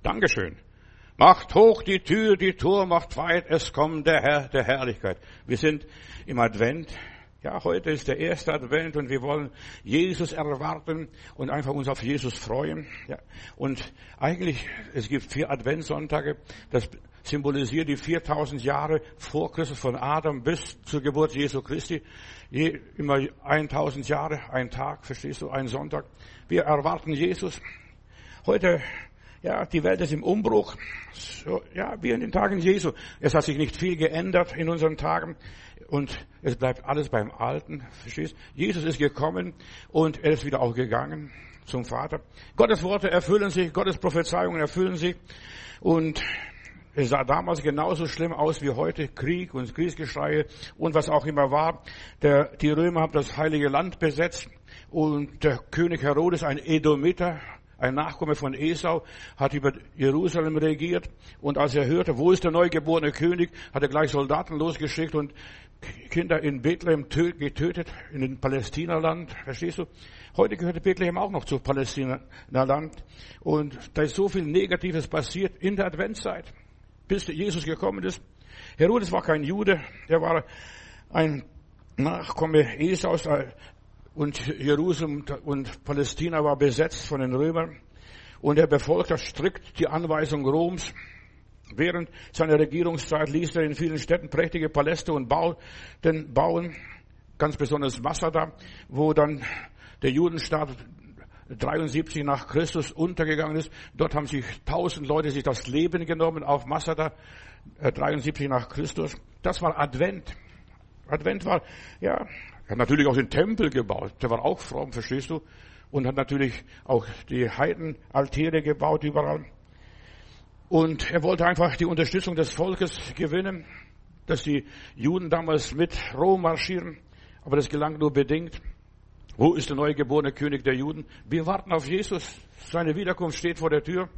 Dankeschön. Macht hoch die Tür, die Tor macht weit, es kommt der Herr der Herrlichkeit. Wir sind im Advent. Ja, heute ist der erste Advent und wir wollen Jesus erwarten und einfach uns auf Jesus freuen. Ja, und eigentlich, es gibt 4 Adventssonntage, das symbolisiert die 4000 Jahre vor Christus, von Adam bis zur Geburt Jesu Christi. Immer 1000 Jahre, ein Tag, verstehst du, ein Sonntag. Wir erwarten Jesus. Heute, ja, die Welt ist im Umbruch. So, ja, wie in den Tagen Jesu. Es hat sich nicht viel geändert in unseren Tagen. Und es bleibt alles beim Alten, verstehst? Jesus ist gekommen und er ist wieder auch gegangen zum Vater. Gottes Worte erfüllen sich, Gottes Prophezeiungen erfüllen sich. Und es sah damals genauso schlimm aus wie heute. Krieg und Kriegsgeschreie und was auch immer war. Die Römer haben das Heilige Land besetzt und der König Herodes, ein Edomiter, ein Nachkomme von Esau, hat über Jerusalem regiert. Und als er hörte, wo ist der neugeborene König, hat er gleich Soldaten losgeschickt und Kinder in Bethlehem getötet, in den Palästinaland. Verstehst du? Heute gehört Bethlehem auch noch zu Palästinaland. Und da ist so viel Negatives passiert in der Adventszeit, bis Jesus gekommen ist. Herodes war kein Jude, er war ein Nachkomme Esaus. Und Jerusalem und Palästina war besetzt von den Römern. Und er befolgte strikt die Anweisung Roms. Während seiner Regierungszeit ließ er in vielen Städten prächtige Paläste und bauen. Ganz besonders Masada, wo dann der Judenstaat 73 nach Christus untergegangen ist. Dort haben sich 1000 Leute sich das Leben genommen auf Masada, 73 nach Christus. Das war Advent. Advent war, ja, er hat natürlich auch den Tempel gebaut. Der war auch fromm, verstehst du? Und hat natürlich auch die Heidenaltäre gebaut überall. Und er wollte einfach die Unterstützung des Volkes gewinnen, dass die Juden damals mit Rom marschieren. Aber das gelang nur bedingt. Wo ist der neugeborene König der Juden? Wir warten auf Jesus. Seine Wiederkunft steht vor der Tür.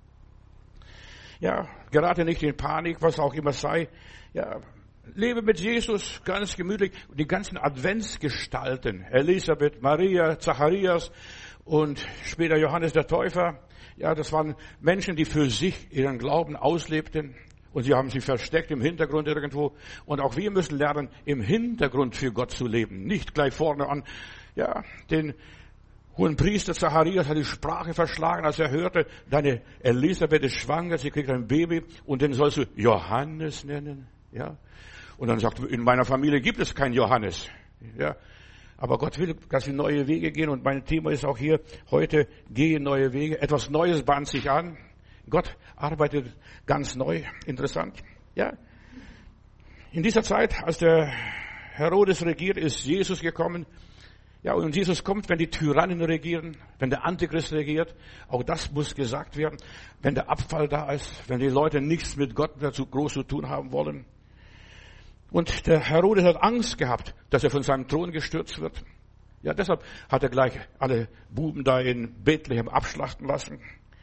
Ja, gerate nicht in Panik, was auch immer sei. Ja, lebe mit Jesus ganz gemütlich. Die ganzen Adventsgestalten, Elisabeth, Maria, Zacharias und später Johannes der Täufer, ja, das waren Menschen, die für sich ihren Glauben auslebten und sie haben sich versteckt im Hintergrund irgendwo. Und auch wir müssen lernen, im Hintergrund für Gott zu leben, nicht gleich vorne an. Ja, den hohen Priester Zacharias hat die Sprache verschlagen, als er hörte, deine Elisabeth ist schwanger, sie kriegt ein Baby und den sollst du Johannes nennen, ja. Und dann sagt, in meiner Familie gibt es keinen Johannes. Ja. Aber Gott will, dass wir neue Wege gehen. Und mein Thema ist auch hier heute, gehe neue Wege. Etwas Neues bahnt sich an. Gott arbeitet ganz neu. Interessant. Ja. In dieser Zeit, als der Herodes regiert, ist Jesus gekommen. Ja, und Jesus kommt, wenn die Tyrannen regieren, wenn der Antichrist regiert. Auch das muss gesagt werden. Wenn der Abfall da ist, wenn die Leute nichts mit Gott dazu groß zu tun haben wollen. Und der Herodes hat Angst gehabt, dass er von seinem Thron gestürzt wird. Ja, deshalb hat er gleich alle Buben da in Bethlehem abschlachten lassen.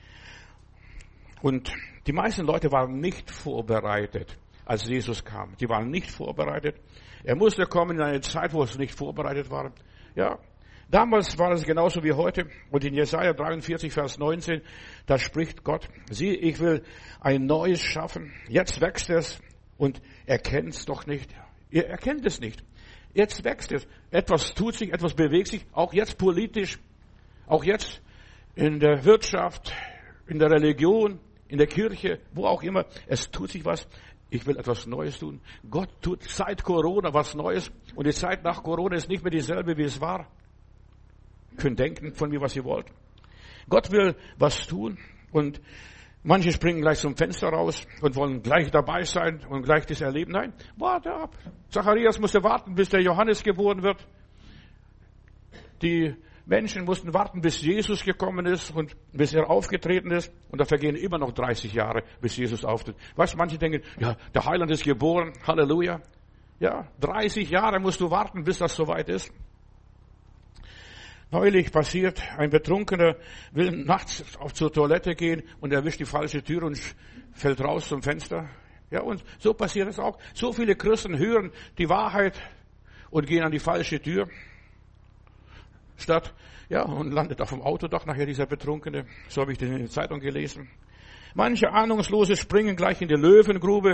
Und die meisten Leute waren nicht vorbereitet, als Jesus kam. Die waren nicht vorbereitet. Er musste kommen in eine Zeit, wo es nicht vorbereitet war. Ja, damals war es genauso wie heute. Und in Jesaja 43, Vers 19, da spricht Gott, sieh, ich will ein Neues schaffen. Jetzt wächst es. Und erkennt es doch nicht. Ihr erkennt es nicht. Jetzt wächst es. Etwas tut sich, etwas bewegt sich. Auch jetzt politisch. Auch jetzt in der Wirtschaft, in der Religion, in der Kirche, wo auch immer. Es tut sich was. Ich will etwas Neues tun. Gott tut seit Corona was Neues. Und die Zeit nach Corona ist nicht mehr dieselbe, wie es war. Ihr könnt denken von mir, was ihr wollt. Gott will was tun. Und manche springen gleich zum Fenster raus und wollen gleich dabei sein und gleich das erleben. Nein, warte ab. Zacharias musste warten, bis der Johannes geboren wird. Die Menschen mussten warten, bis Jesus gekommen ist und bis er aufgetreten ist. Und da vergehen immer noch 30 Jahre, bis Jesus auftritt. Weißt du, manche denken, ja, der Heiland ist geboren. Halleluja. Ja, 30 Jahre musst du warten, bis das soweit ist. Neulich passiert, ein Betrunkener will nachts zur Toilette gehen und erwischt die falsche Tür und fällt raus zum Fenster. Ja, und so passiert es auch. So viele Christen hören die Wahrheit und gehen an die falsche Tür. Und landet auf dem Autodach nachher dieser Betrunkene. So habe ich das in der Zeitung gelesen. Manche Ahnungslose springen gleich in die Löwengrube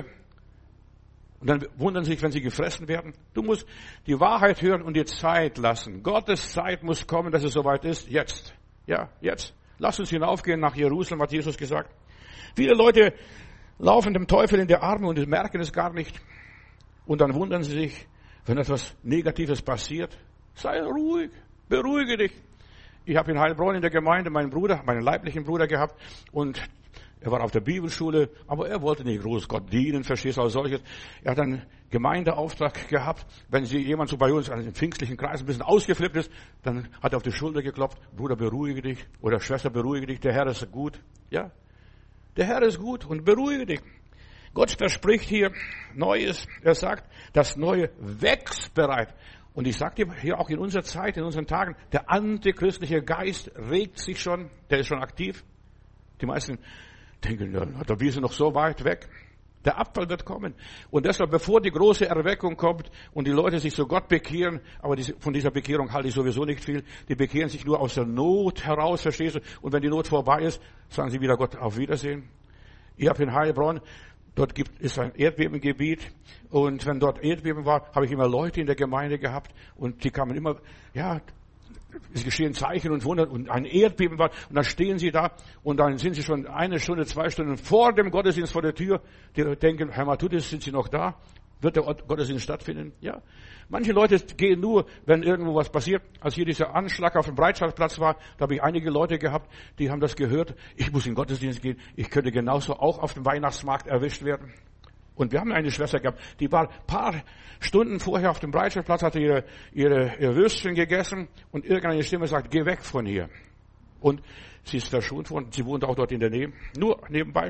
und dann wundern sich, wenn sie gefressen werden. Du musst die Wahrheit hören und die Zeit lassen. Gottes Zeit muss kommen, dass es soweit ist. Jetzt. Ja, jetzt. Lass uns hinaufgehen nach Jerusalem, hat Jesus gesagt. Viele Leute laufen dem Teufel in die Arme und merken es gar nicht. Und dann wundern sie sich, wenn etwas Negatives passiert. Sei ruhig, beruhige dich. Ich habe in Heilbronn in der Gemeinde meinen leiblichen Bruder gehabt und er war auf der Bibelschule, aber er wollte nicht groß Gott dienen, verstehst du, als solches. Er hat einen Gemeindeauftrag gehabt. Wenn jemand so bei uns in den pfingstlichen Kreis ein bisschen ausgeflippt ist, dann hat er auf die Schulter geklopft. Bruder, beruhige dich. Oder Schwester, beruhige dich. Der Herr ist gut. Ja, der Herr ist gut und beruhige dich. Gott verspricht hier Neues. Er sagt, das Neue wächst bereit. Und ich sage dir hier auch in unserer Zeit, in unseren Tagen, der antichristliche Geist regt sich schon. Der ist schon aktiv. Die meisten denken, ja, da wir sind noch so weit weg. Der Abfall wird kommen. Und deshalb, bevor die große Erweckung kommt und die Leute sich zu Gott bekehren, aber von dieser Bekehrung halte ich sowieso nicht viel, die bekehren sich nur aus der Not heraus, verstehst du? Und wenn die Not vorbei ist, sagen sie wieder Gott auf Wiedersehen. Ich habe in Heilbronn, dort ist ein Erdbebengebiet und wenn dort Erdbeben war, habe ich immer Leute in der Gemeinde gehabt und die kamen immer, ja, es geschehen Zeichen und Wunder und ein Erdbeben war und dann stehen sie da und dann sind sie schon 1 Stunde, 2 Stunden vor dem Gottesdienst vor der Tür. Die denken, Herr Matthäus, sind Sie noch da? Wird der Gottesdienst stattfinden? Ja. Manche Leute gehen nur, wenn irgendwo was passiert. Als hier dieser Anschlag auf dem Breitscheidplatz war, da habe ich einige Leute gehabt, die haben das gehört. Ich muss in den Gottesdienst gehen. Ich könnte genauso auch auf dem Weihnachtsmarkt erwischt werden. Und wir haben eine Schwester gehabt, die war ein paar Stunden vorher auf dem Breitscheidplatz, hatte ihre Würstchen gegessen und irgendeine Stimme sagt, geh weg von hier. Und sie ist verschont worden, sie wohnt auch dort in der Nähe, nur nebenbei.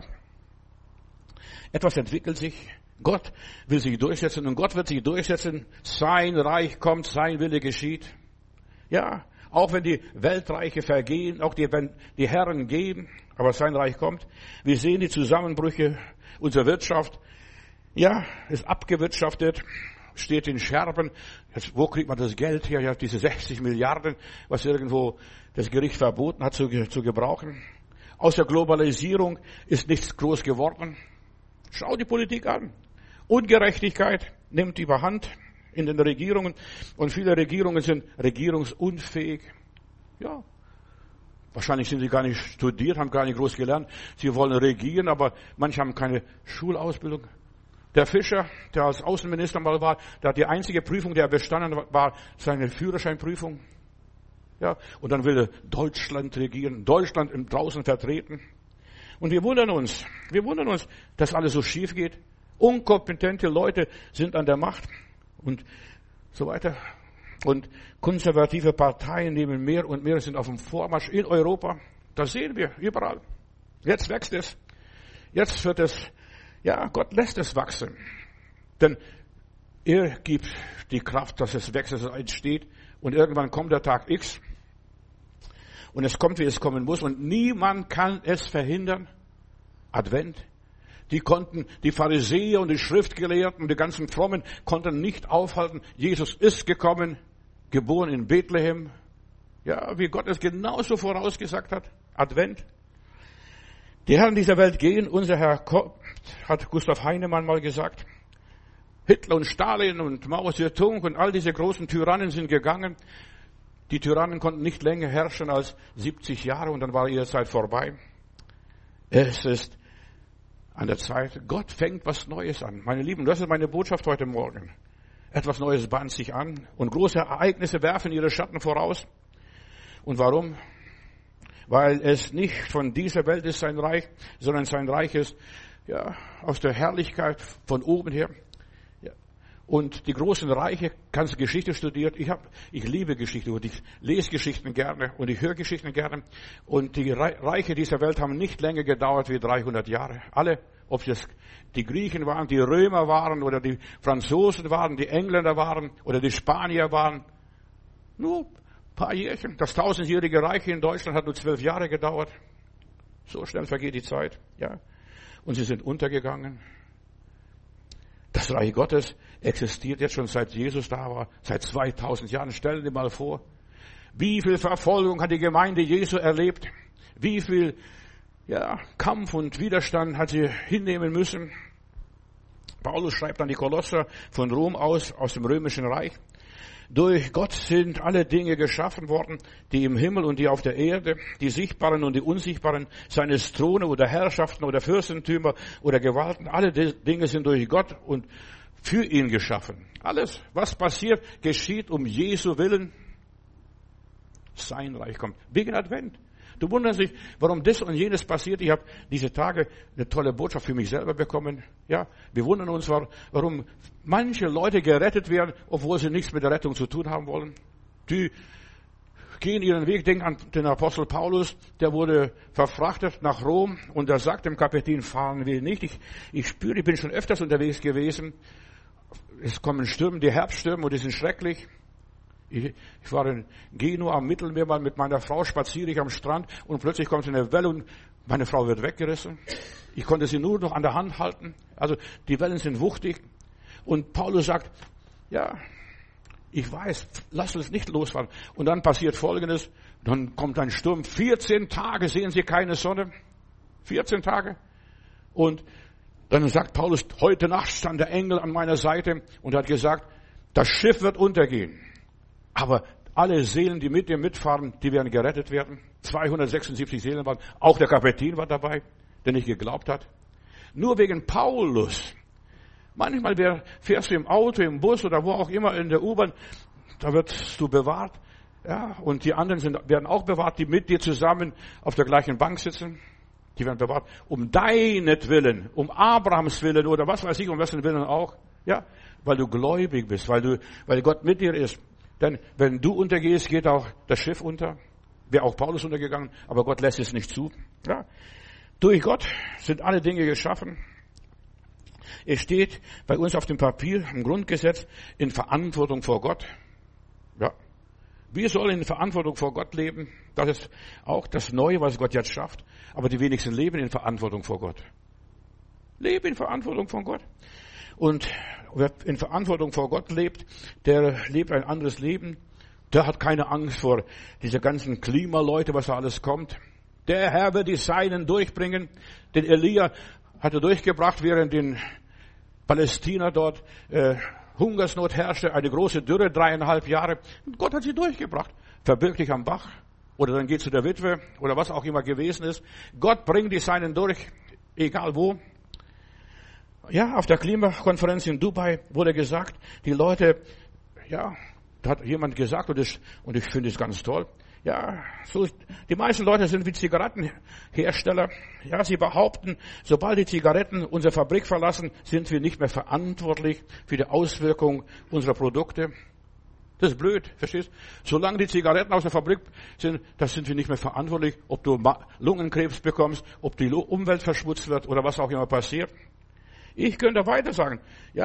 Etwas entwickelt sich, Gott will sich durchsetzen und Gott wird sich durchsetzen, sein Reich kommt, sein Wille geschieht. Ja, auch wenn die Weltreiche vergehen, auch wenn die Herren gehen, aber sein Reich kommt. Wir sehen die Zusammenbrüche unserer Wirtschaft. Ja, ist abgewirtschaftet, steht in Scherben. Jetzt, wo kriegt man das Geld her? Ja, diese 60 Milliarden, was irgendwo das Gericht verboten hat zu gebrauchen. Aus der Globalisierung ist nichts groß geworden. Schau die Politik an. Ungerechtigkeit nimmt überhand in den Regierungen und viele Regierungen sind regierungsunfähig. Ja, wahrscheinlich sind sie gar nicht studiert, haben gar nicht groß gelernt. Sie wollen regieren, aber manche haben keine Schulausbildung. Der Fischer, der als Außenminister mal war, der hat die einzige Prüfung, die er bestanden war, seine Führerscheinprüfung. Ja, und dann will er Deutschland regieren, Deutschland draußen vertreten. Und wir wundern uns, dass alles so schief geht. Unkompetente Leute sind an der Macht und so weiter. Und konservative Parteien nehmen mehr und mehr, sind auf dem Vormarsch in Europa. Das sehen wir überall. Jetzt wächst es. Jetzt wird es. Ja, Gott lässt es wachsen. Denn er gibt die Kraft, dass es wächst, dass es entsteht. Und irgendwann kommt der Tag X. Und es kommt, wie es kommen muss. Und niemand kann es verhindern. Advent. Die Pharisäer und die Schriftgelehrten und die ganzen Frommen konnten nicht aufhalten. Jesus ist gekommen, geboren in Bethlehem. Ja, wie Gott es genauso vorausgesagt hat. Advent. Die Herren dieser Welt gehen, unser Herr kommt, hat Gustav Heinemann mal gesagt. Hitler und Stalin und Mao Zedong und all diese großen Tyrannen sind gegangen. Die Tyrannen konnten nicht länger herrschen als 70 Jahre und dann war ihre Zeit vorbei. Es ist an der Zeit, Gott fängt was Neues an. Meine Lieben, das ist meine Botschaft heute Morgen. Etwas Neues bahnt sich an und große Ereignisse werfen ihre Schatten voraus. Und warum? Weil es nicht von dieser Welt ist sein Reich, sondern sein Reich ist ja aus der Herrlichkeit von oben her. Ja. Und die großen Reiche, kannst du Geschichte studieren. Ich liebe Geschichte und ich lese Geschichten gerne und ich höre Geschichten gerne. Und die Reiche dieser Welt haben nicht länger gedauert wie 300 Jahre. Alle, ob es die Griechen waren, die Römer waren oder die Franzosen waren, die Engländer waren oder die Spanier waren. Nur paar Jährchen. Das 1000-jährige Reich in Deutschland hat nur 12 Jahre gedauert. So schnell vergeht die Zeit. Ja. Und sie sind untergegangen. Das Reich Gottes existiert jetzt schon seit Jesus da war. Seit 2000 Jahren. Stellen Sie mal vor. Wie viel Verfolgung hat die Gemeinde Jesu erlebt? Wie viel Kampf und Widerstand hat sie hinnehmen müssen. Paulus schreibt an die Kolosser von Rom aus dem Römischen Reich. Durch Gott sind alle Dinge geschaffen worden, die im Himmel und die auf der Erde, die sichtbaren und die unsichtbaren, seine Throne oder Herrschaften oder Fürstentümer oder Gewalten. Alle Dinge sind durch Gott und für ihn geschaffen. Alles, was passiert, geschieht um Jesu Willen. Sein Reich kommt. Wegen Advent. Du wunderst dich, warum das und jenes passiert. Ich habe diese Tage eine tolle Botschaft für mich selber bekommen. Ja, wir wundern uns, warum manche Leute gerettet werden, obwohl sie nichts mit der Rettung zu tun haben wollen. Die gehen ihren Weg. Denk an den Apostel Paulus, der wurde verfrachtet nach Rom und er sagt dem Kapitän, fahren will nicht. Ich spüre, ich bin schon öfters unterwegs gewesen. Es kommen Stürme, die Herbststürme und die sind schrecklich. Ich war in Genua am Mittelmeer mal mit meiner Frau, spaziere ich am Strand und plötzlich kommt eine Welle und meine Frau wird weggerissen. Ich konnte sie nur noch an der Hand halten. Also die Wellen sind wuchtig. Und Paulus sagt, ich weiß, lass uns nicht losfahren. Und dann passiert Folgendes, dann kommt ein Sturm. 14 Tage sehen sie keine Sonne. 14 Tage. Und dann sagt Paulus, heute Nacht stand der Engel an meiner Seite und hat gesagt, das Schiff wird untergehen. Aber alle Seelen, die mit dir mitfahren, die werden gerettet werden. 276 Seelen waren. Auch der Kapitän war dabei, der nicht geglaubt hat. Nur wegen Paulus. Manchmal fährst du im Auto, im Bus oder wo auch immer in der U-Bahn, da wirst du bewahrt. Ja, und die anderen werden auch bewahrt, die mit dir zusammen auf der gleichen Bank sitzen. Die werden bewahrt. Um deinetwillen, um Abrahams Willen oder was weiß ich, um wessen Willen auch. Ja, weil du gläubig bist, weil Gott mit dir ist. Denn wenn du untergehst, geht auch das Schiff unter. Wäre auch Paulus untergegangen, aber Gott lässt es nicht zu. Ja. Durch Gott sind alle Dinge geschaffen. Es steht bei uns auf dem Papier, im Grundgesetz, in Verantwortung vor Gott. Ja. Wir sollen in Verantwortung vor Gott leben. Das ist auch das Neue, was Gott jetzt schafft. Aber die wenigsten leben in Verantwortung vor Gott. Leben in Verantwortung vor Gott. Und wer in Verantwortung vor Gott lebt, der lebt ein anderes Leben. Der hat keine Angst vor diese ganzen Klimaleute, was da alles kommt. Der Herr wird die Seinen durchbringen. Den Elia hat er durchgebracht, während in Palästina dort Hungersnot herrschte, eine große Dürre, 3,5 Jahre. Und Gott hat sie durchgebracht. Verbirg dich am Bach. Oder dann geh zu der Witwe. Oder was auch immer gewesen ist. Gott bringt die Seinen durch. Egal wo. Ja, auf der Klimakonferenz in Dubai wurde gesagt, die Leute, da hat jemand gesagt, und ich finde es ganz toll, die meisten Leute sind wie Zigarettenhersteller. Ja, sie behaupten, sobald die Zigaretten unsere Fabrik verlassen, sind wir nicht mehr verantwortlich für die Auswirkung unserer Produkte. Das ist blöd, verstehst? Solange die Zigaretten aus der Fabrik sind, das sind wir nicht mehr verantwortlich, ob du Lungenkrebs bekommst, ob die Umwelt verschmutzt wird oder was auch immer passiert. Ich könnte weiter sagen,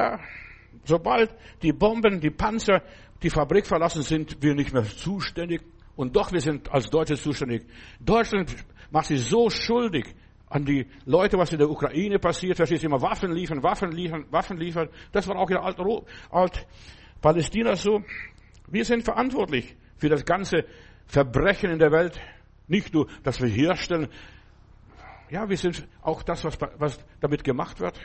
sobald die Bomben, die Panzer die Fabrik verlassen, sind wir nicht mehr zuständig. Und doch, wir sind als Deutsche zuständig. Deutschland macht sich so schuldig an die Leute, was in der Ukraine passiert. Verstehst du, immer Waffen liefern. Das war auch in Alt-Palästina so. Wir sind verantwortlich für das ganze Verbrechen in der Welt. Nicht nur, dass wir herstellen. Ja, wir sind auch das, was damit gemacht wird.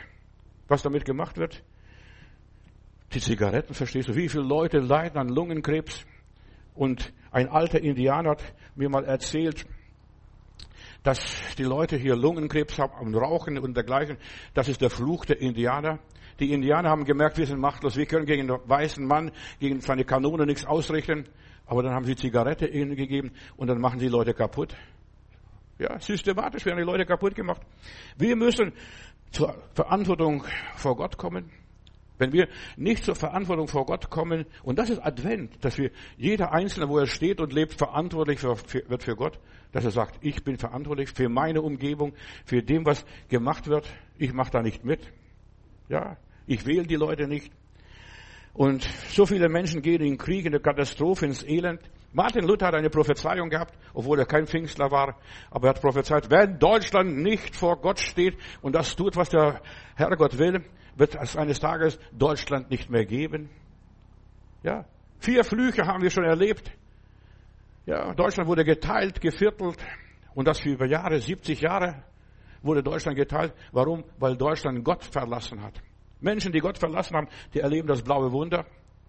Die Zigaretten, verstehst du, wie viele Leute leiden an Lungenkrebs? Und ein alter Indianer hat mir mal erzählt, dass die Leute hier Lungenkrebs haben und rauchen und dergleichen. Das ist der Fluch der Indianer. Die Indianer haben gemerkt, wir sind machtlos. Wir können gegen den weißen Mann, gegen seine Kanone nichts ausrichten. Aber dann haben sie Zigarette ihnen gegeben und dann machen die Leute kaputt. Ja, systematisch werden die Leute kaputt gemacht. Wir müssen zur Verantwortung vor Gott kommen. Wenn wir nicht zur Verantwortung vor Gott kommen, und das ist Advent, dass wir, jeder Einzelne, wo er steht und lebt, verantwortlich wird für Gott, dass er sagt, ich bin verantwortlich für meine Umgebung, für dem, was gemacht wird. Ich mache da nicht mit. Ja, ich wähle die Leute nicht. Und so viele Menschen gehen in Krieg, in der Katastrophe, ins Elend. Martin Luther hat eine Prophezeiung gehabt, obwohl er kein Pfingstler war, aber er hat prophezeit, wenn Deutschland nicht vor Gott steht und das tut, was der Herrgott will, wird es eines Tages Deutschland nicht mehr geben. Ja, 4 Flüche haben wir schon erlebt. Ja, Deutschland wurde geteilt, geviertelt und das für über Jahre, 70 Jahre. wurde Deutschland geteilt. Warum? Weil Deutschland Gott verlassen hat. Menschen, die Gott verlassen haben, die erleben das blaue Wunder.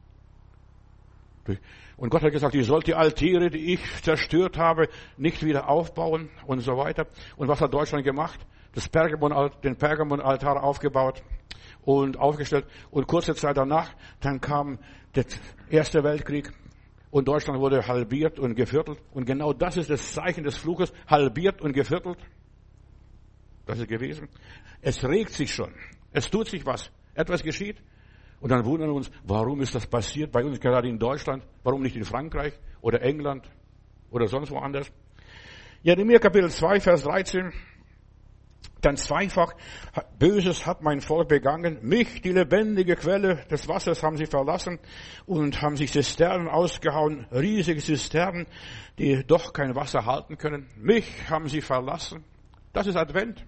Und Gott hat gesagt, ihr sollt die Altäre, die ich zerstört habe, nicht wieder aufbauen und so weiter. Und was hat Deutschland gemacht? Den Pergamon-Altar aufgebaut und aufgestellt. Und kurze Zeit danach, dann kam der Erste Weltkrieg und Deutschland wurde halbiert und geviertelt. Und genau das ist das Zeichen des Fluches, halbiert und geviertelt. Das ist gewesen. Es regt sich schon. Es tut sich was. Etwas geschieht. Und dann wundern wir uns, warum ist das passiert bei uns gerade in Deutschland? Warum nicht in Frankreich oder England oder sonst woanders? Jeremia Kapitel 2, Vers 13. Dann zweifach Böses hat mein Volk begangen. Mich, die lebendige Quelle des Wassers, haben sie verlassen und haben sich Zisternen ausgehauen, riesige Zisternen, die doch kein Wasser halten können. Mich haben sie verlassen. Das ist Advent.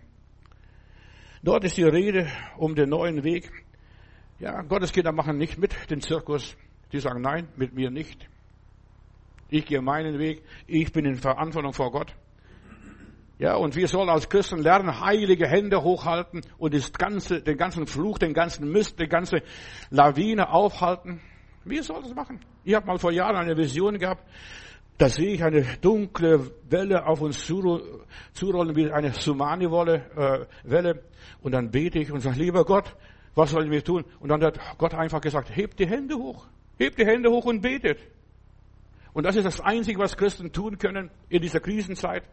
Dort ist die Rede um den neuen Weg. Ja, Gotteskinder machen nicht mit den Zirkus. Die sagen, nein, mit mir nicht. Ich gehe meinen Weg. Ich bin in Verantwortung vor Gott. Ja, und wir sollen als Christen lernen, heilige Hände hochhalten und den ganzen Fluch, den ganzen Mist, die ganze Lawine aufhalten. Wir sollen das machen. Ich habe mal vor Jahren eine Vision gehabt. Da sehe ich eine dunkle Welle auf uns zurollen, wie eine Tsunami-Welle. Und dann bete ich und sage, lieber Gott, was sollen wir tun? Und dann hat Gott einfach gesagt, hebt die Hände hoch. Hebt die Hände hoch und betet. Und das ist das Einzige, was Christen tun können in dieser Krisenzeit.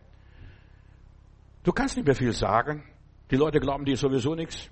Du kannst nicht mehr viel sagen. Die Leute glauben dir sowieso nichts.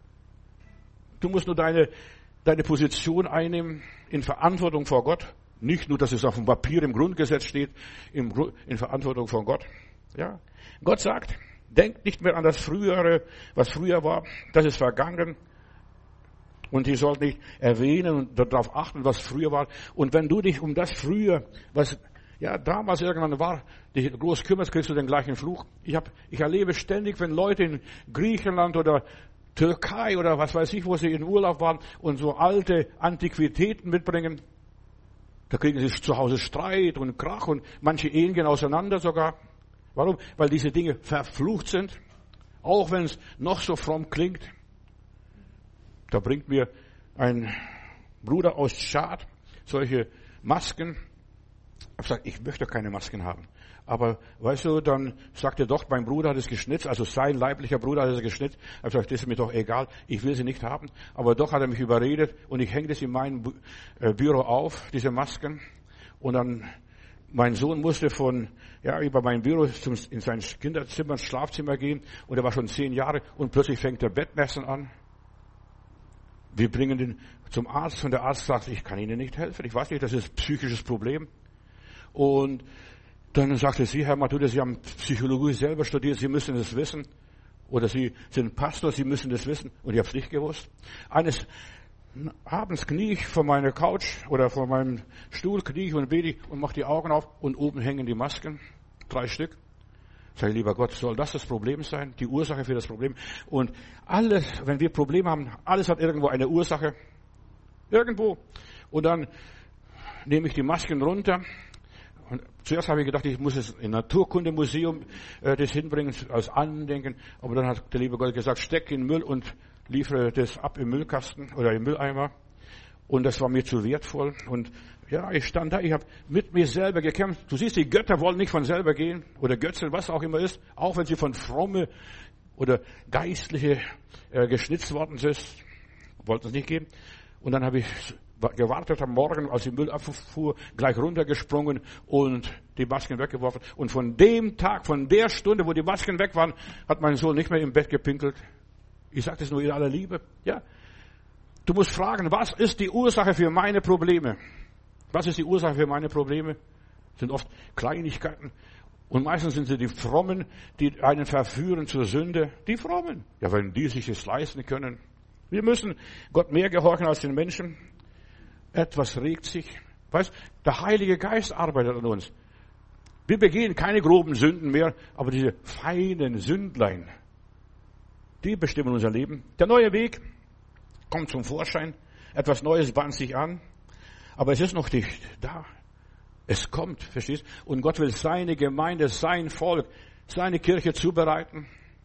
Du musst nur deine Position einnehmen in Verantwortung vor Gott. Nicht nur, dass es auf dem Papier im Grundgesetz steht, in Verantwortung vor Gott. Ja. Gott sagt, denkt nicht mehr an das Frühere, was früher war. Das ist vergangen. Und ihr sollt nicht erwähnen und darauf achten, was früher war. Und wenn du dich um das Früher, was damals irgendwann war, dich groß kümmerst, kriegst du den gleichen Fluch. Ich erlebe ständig, wenn Leute in Griechenland oder Türkei oder was weiß ich, wo sie in Urlaub waren und so alte Antiquitäten mitbringen, da kriegen sie zu Hause Streit und Krach und manche Ehen gehen auseinander sogar. Warum? Weil diese Dinge verflucht sind. Auch wenn es noch so fromm klingt. Da bringt mir ein Bruder aus Tschad solche Masken. Ich habe gesagt, ich möchte keine Masken haben. Aber weißt du, dann sagt er doch, mein Bruder hat es geschnitzt, also sein leiblicher Bruder hat es geschnitzt. Ich habe gesagt, das ist mir doch egal, ich will sie nicht haben. Aber doch hat er mich überredet und ich hänge das in meinem Büro auf, diese Masken. Und dann, mein Sohn musste über mein Büro in sein Kinderzimmer, ins Schlafzimmer gehen. Und er war schon 10 Jahre und plötzlich fängt er Bettnässen an. Wir bringen ihn zum Arzt und der Arzt sagt, ich kann Ihnen nicht helfen. Ich weiß nicht, das ist ein psychisches Problem. Und dann sagte sie, Herr Mathuda, Sie haben Psychologie selber studiert, Sie müssen es wissen. Oder Sie sind Pastor, Sie müssen das wissen. Und ich habe es nicht gewusst. Eines Abends knie ich vor meiner Couch oder vor meinem Stuhl, knie ich und bete und mache die Augen auf und oben hängen die Masken. 3 Stück. Sag ich, lieber Gott, soll das Problem sein? Die Ursache für das Problem. Und alles, wenn wir Probleme haben, alles hat irgendwo eine Ursache. Irgendwo. Und dann nehme ich die Masken runter. Und zuerst habe ich gedacht, ich muss es im Naturkundemuseum das hinbringen als Andenken. Aber dann hat der liebe Gott gesagt, steck in den Müll und liefere das ab im Müllkasten oder im Mülleimer. Und das war mir zu wertvoll. Und ja, ich stand da, ich habe mit mir selber gekämpft. Du siehst, die Götter wollen nicht von selber gehen. Oder Götzen, was auch immer ist. Auch wenn sie von fromme oder geistliche geschnitzt worden sind. Wollten es nicht geben. Und dann habe ich gewartet am Morgen, als die Müll abfuhr, gleich runtergesprungen und die Masken weggeworfen. Und von dem Tag, von der Stunde, wo die Masken weg waren, hat mein Sohn nicht mehr im Bett gepinkelt. Ich sage das nur in aller Liebe. Ja. Du musst fragen, was ist die Ursache für meine Probleme? Was ist die Ursache für meine Probleme? Das sind oft Kleinigkeiten. Und meistens sind sie die Frommen, die einen verführen zur Sünde. Die Frommen. Ja, wenn die sich es leisten können. Wir müssen Gott mehr gehorchen als den Menschen. Etwas regt sich. Weißt, der Heilige Geist arbeitet an uns. Wir begehen keine groben Sünden mehr, aber diese feinen Sündlein, die bestimmen unser Leben. Der neue Weg kommt zum Vorschein. Etwas Neues bahnt sich an. Aber es ist noch nicht da. Es kommt, verstehst? Und Gott will seine Gemeinde, sein Volk, seine Kirche zubereiten.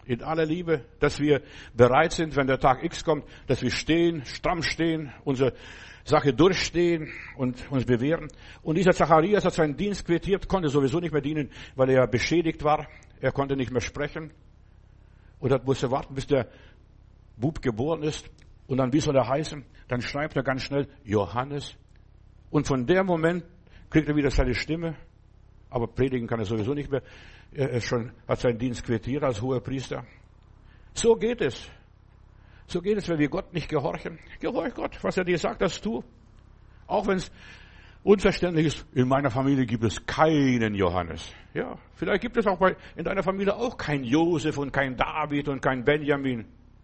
in aller Liebe, dass wir bereit sind, wenn der Tag X kommt, dass wir stehen, stramm stehen, unsere Sache durchstehen und uns bewähren. Und dieser Zacharias hat seinen Dienst quittiert, konnte sowieso nicht mehr dienen, weil er beschädigt war. Er konnte nicht mehr sprechen. Und er musste warten, bis der Bub geboren ist. Und dann, wie soll er heißen? Dann schreibt er ganz schnell Johannes. Und von dem Moment kriegt er wieder seine Stimme. Aber predigen kann er sowieso nicht mehr. Er hat seinen Dienst quittiert als hoher Priester. So geht es. So geht es, wenn wir Gott nicht gehorchen. Gehorch Gott, was er dir sagt, das tu. Auch wenn es unverständlich ist, in meiner Familie gibt es keinen Johannes. Ja, vielleicht gibt es auch in deiner Familie auch keinen Josef und keinen David und keinen Benjamin.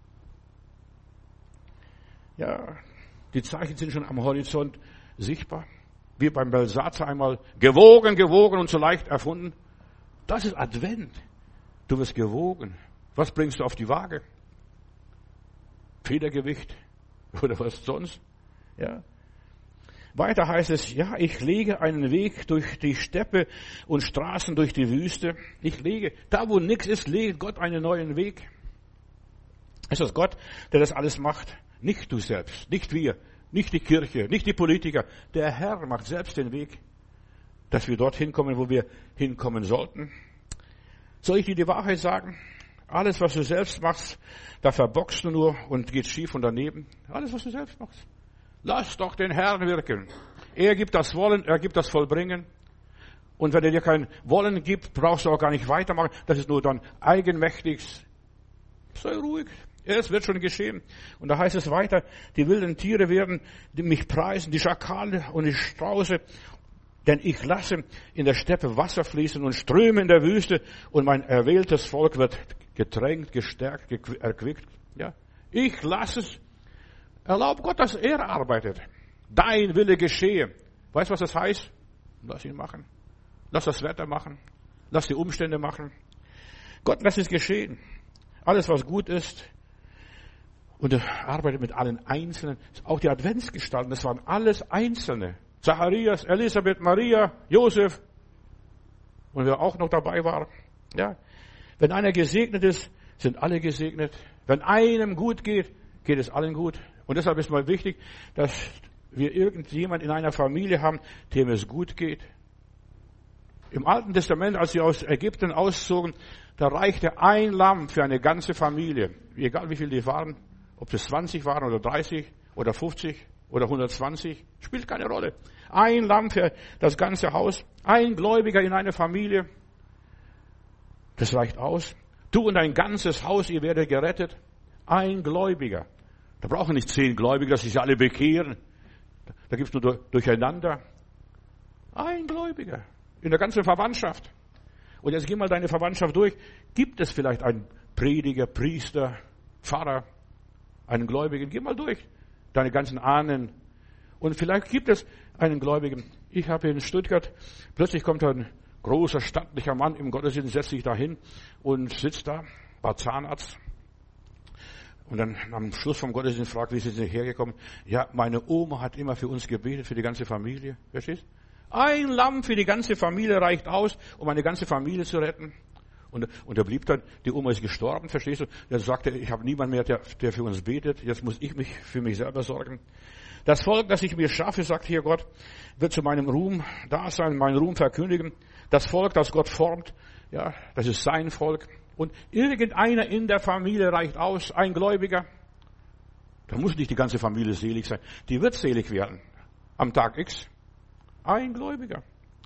Ja, die Zeichen sind schon am Horizont sichtbar. Wie beim Belsatzer einmal gewogen und so leicht erfunden. Das ist Advent. Du wirst gewogen. Was bringst du auf die Waage? Federgewicht oder was sonst? Ja. Weiter heißt es, ja, ich lege einen Weg durch die Steppe und Straßen durch die Wüste. Da wo nichts ist, legt Gott einen neuen Weg. Es ist Gott, der das alles macht. Nicht du selbst, nicht wir, nicht die Kirche, nicht die Politiker. Der Herr macht selbst den Weg, dass wir dorthin kommen, wo wir hinkommen sollten. Soll ich dir die Wahrheit sagen? Alles, was du selbst machst, da verbockst du nur und geht schief und daneben. Alles, was du selbst machst. Lass doch den Herrn wirken. Er gibt das Wollen, er gibt das Vollbringen. Und wenn er dir kein Wollen gibt, brauchst du auch gar nicht weitermachen. Das ist nur dann eigenmächtig. Sei ruhig. Es wird schon geschehen. Und da heißt es weiter, die wilden Tiere werden mich preisen, die Schakale und die Strauße. Denn ich lasse in der Steppe Wasser fließen und Ströme in der Wüste und mein erwähltes Volk wird getränkt, gestärkt, erquickt. Ja. Ich lasse es. Erlaub Gott, dass er arbeitet. Dein Wille geschehe. Weißt du, was das heißt? Lass ihn machen. Lass das Wetter machen. Lass die Umstände machen. Gott, lass es geschehen. Alles, was gut ist. Und er arbeitet mit allen Einzelnen. Auch die Adventsgestalten, das waren alles Einzelne. Zacharias, Elisabeth, Maria, Josef. Und wer auch noch dabei war. Ja. Wenn einer gesegnet ist, sind alle gesegnet. Wenn einem gut geht, geht es allen gut. Und deshalb ist mal wichtig, dass wir irgendjemand in einer Familie haben, dem es gut geht. Im Alten Testament, als sie aus Ägypten auszogen, da reichte ein Lamm für eine ganze Familie. Egal wie viele die waren, ob es 20 waren oder 30 oder 50 oder 120, spielt keine Rolle. Ein Lamm für das ganze Haus, ein Gläubiger in einer Familie, das reicht aus. Du und dein ganzes Haus, ihr werdet gerettet. Ein Gläubiger. Da brauchen nicht 10 Gläubige, dass sich alle bekehren. Da gibt es nur Durcheinander. Ein Gläubiger in der ganzen Verwandtschaft. Und jetzt geh mal deine Verwandtschaft durch. Gibt es vielleicht einen Prediger, Priester, Pfarrer, einen Gläubigen? Geh mal durch. Deine ganzen Ahnen. Und vielleicht gibt es einen Gläubigen. Ich habe in Stuttgart, plötzlich kommt ein großer, stattlicher Mann im Gottesdienst, setzt sich da hin und sitzt da, war Zahnarzt. Und dann am Schluss vom Gottesdienst fragt, wie sind Sie hergekommen? Ja, meine Oma hat immer für uns gebetet, für die ganze Familie. Verstehst? Ein Lamm für die ganze Familie reicht aus, um eine ganze Familie zu retten. Und er blieb dann, die Oma ist gestorben, verstehst du? Dann sagte er, ich habe niemanden mehr, der für uns betet. Jetzt muss ich mich für mich selber sorgen. Das Volk, das ich mir schaffe, sagt hier Gott, wird zu meinem Ruhm da sein, meinen Ruhm verkündigen. Das Volk, das Gott formt, ja, das ist sein Volk. Und irgendeiner in der Familie reicht aus, ein Gläubiger. Da muss nicht die ganze Familie selig sein. Die wird selig werden. Am Tag X. Ein Gläubiger.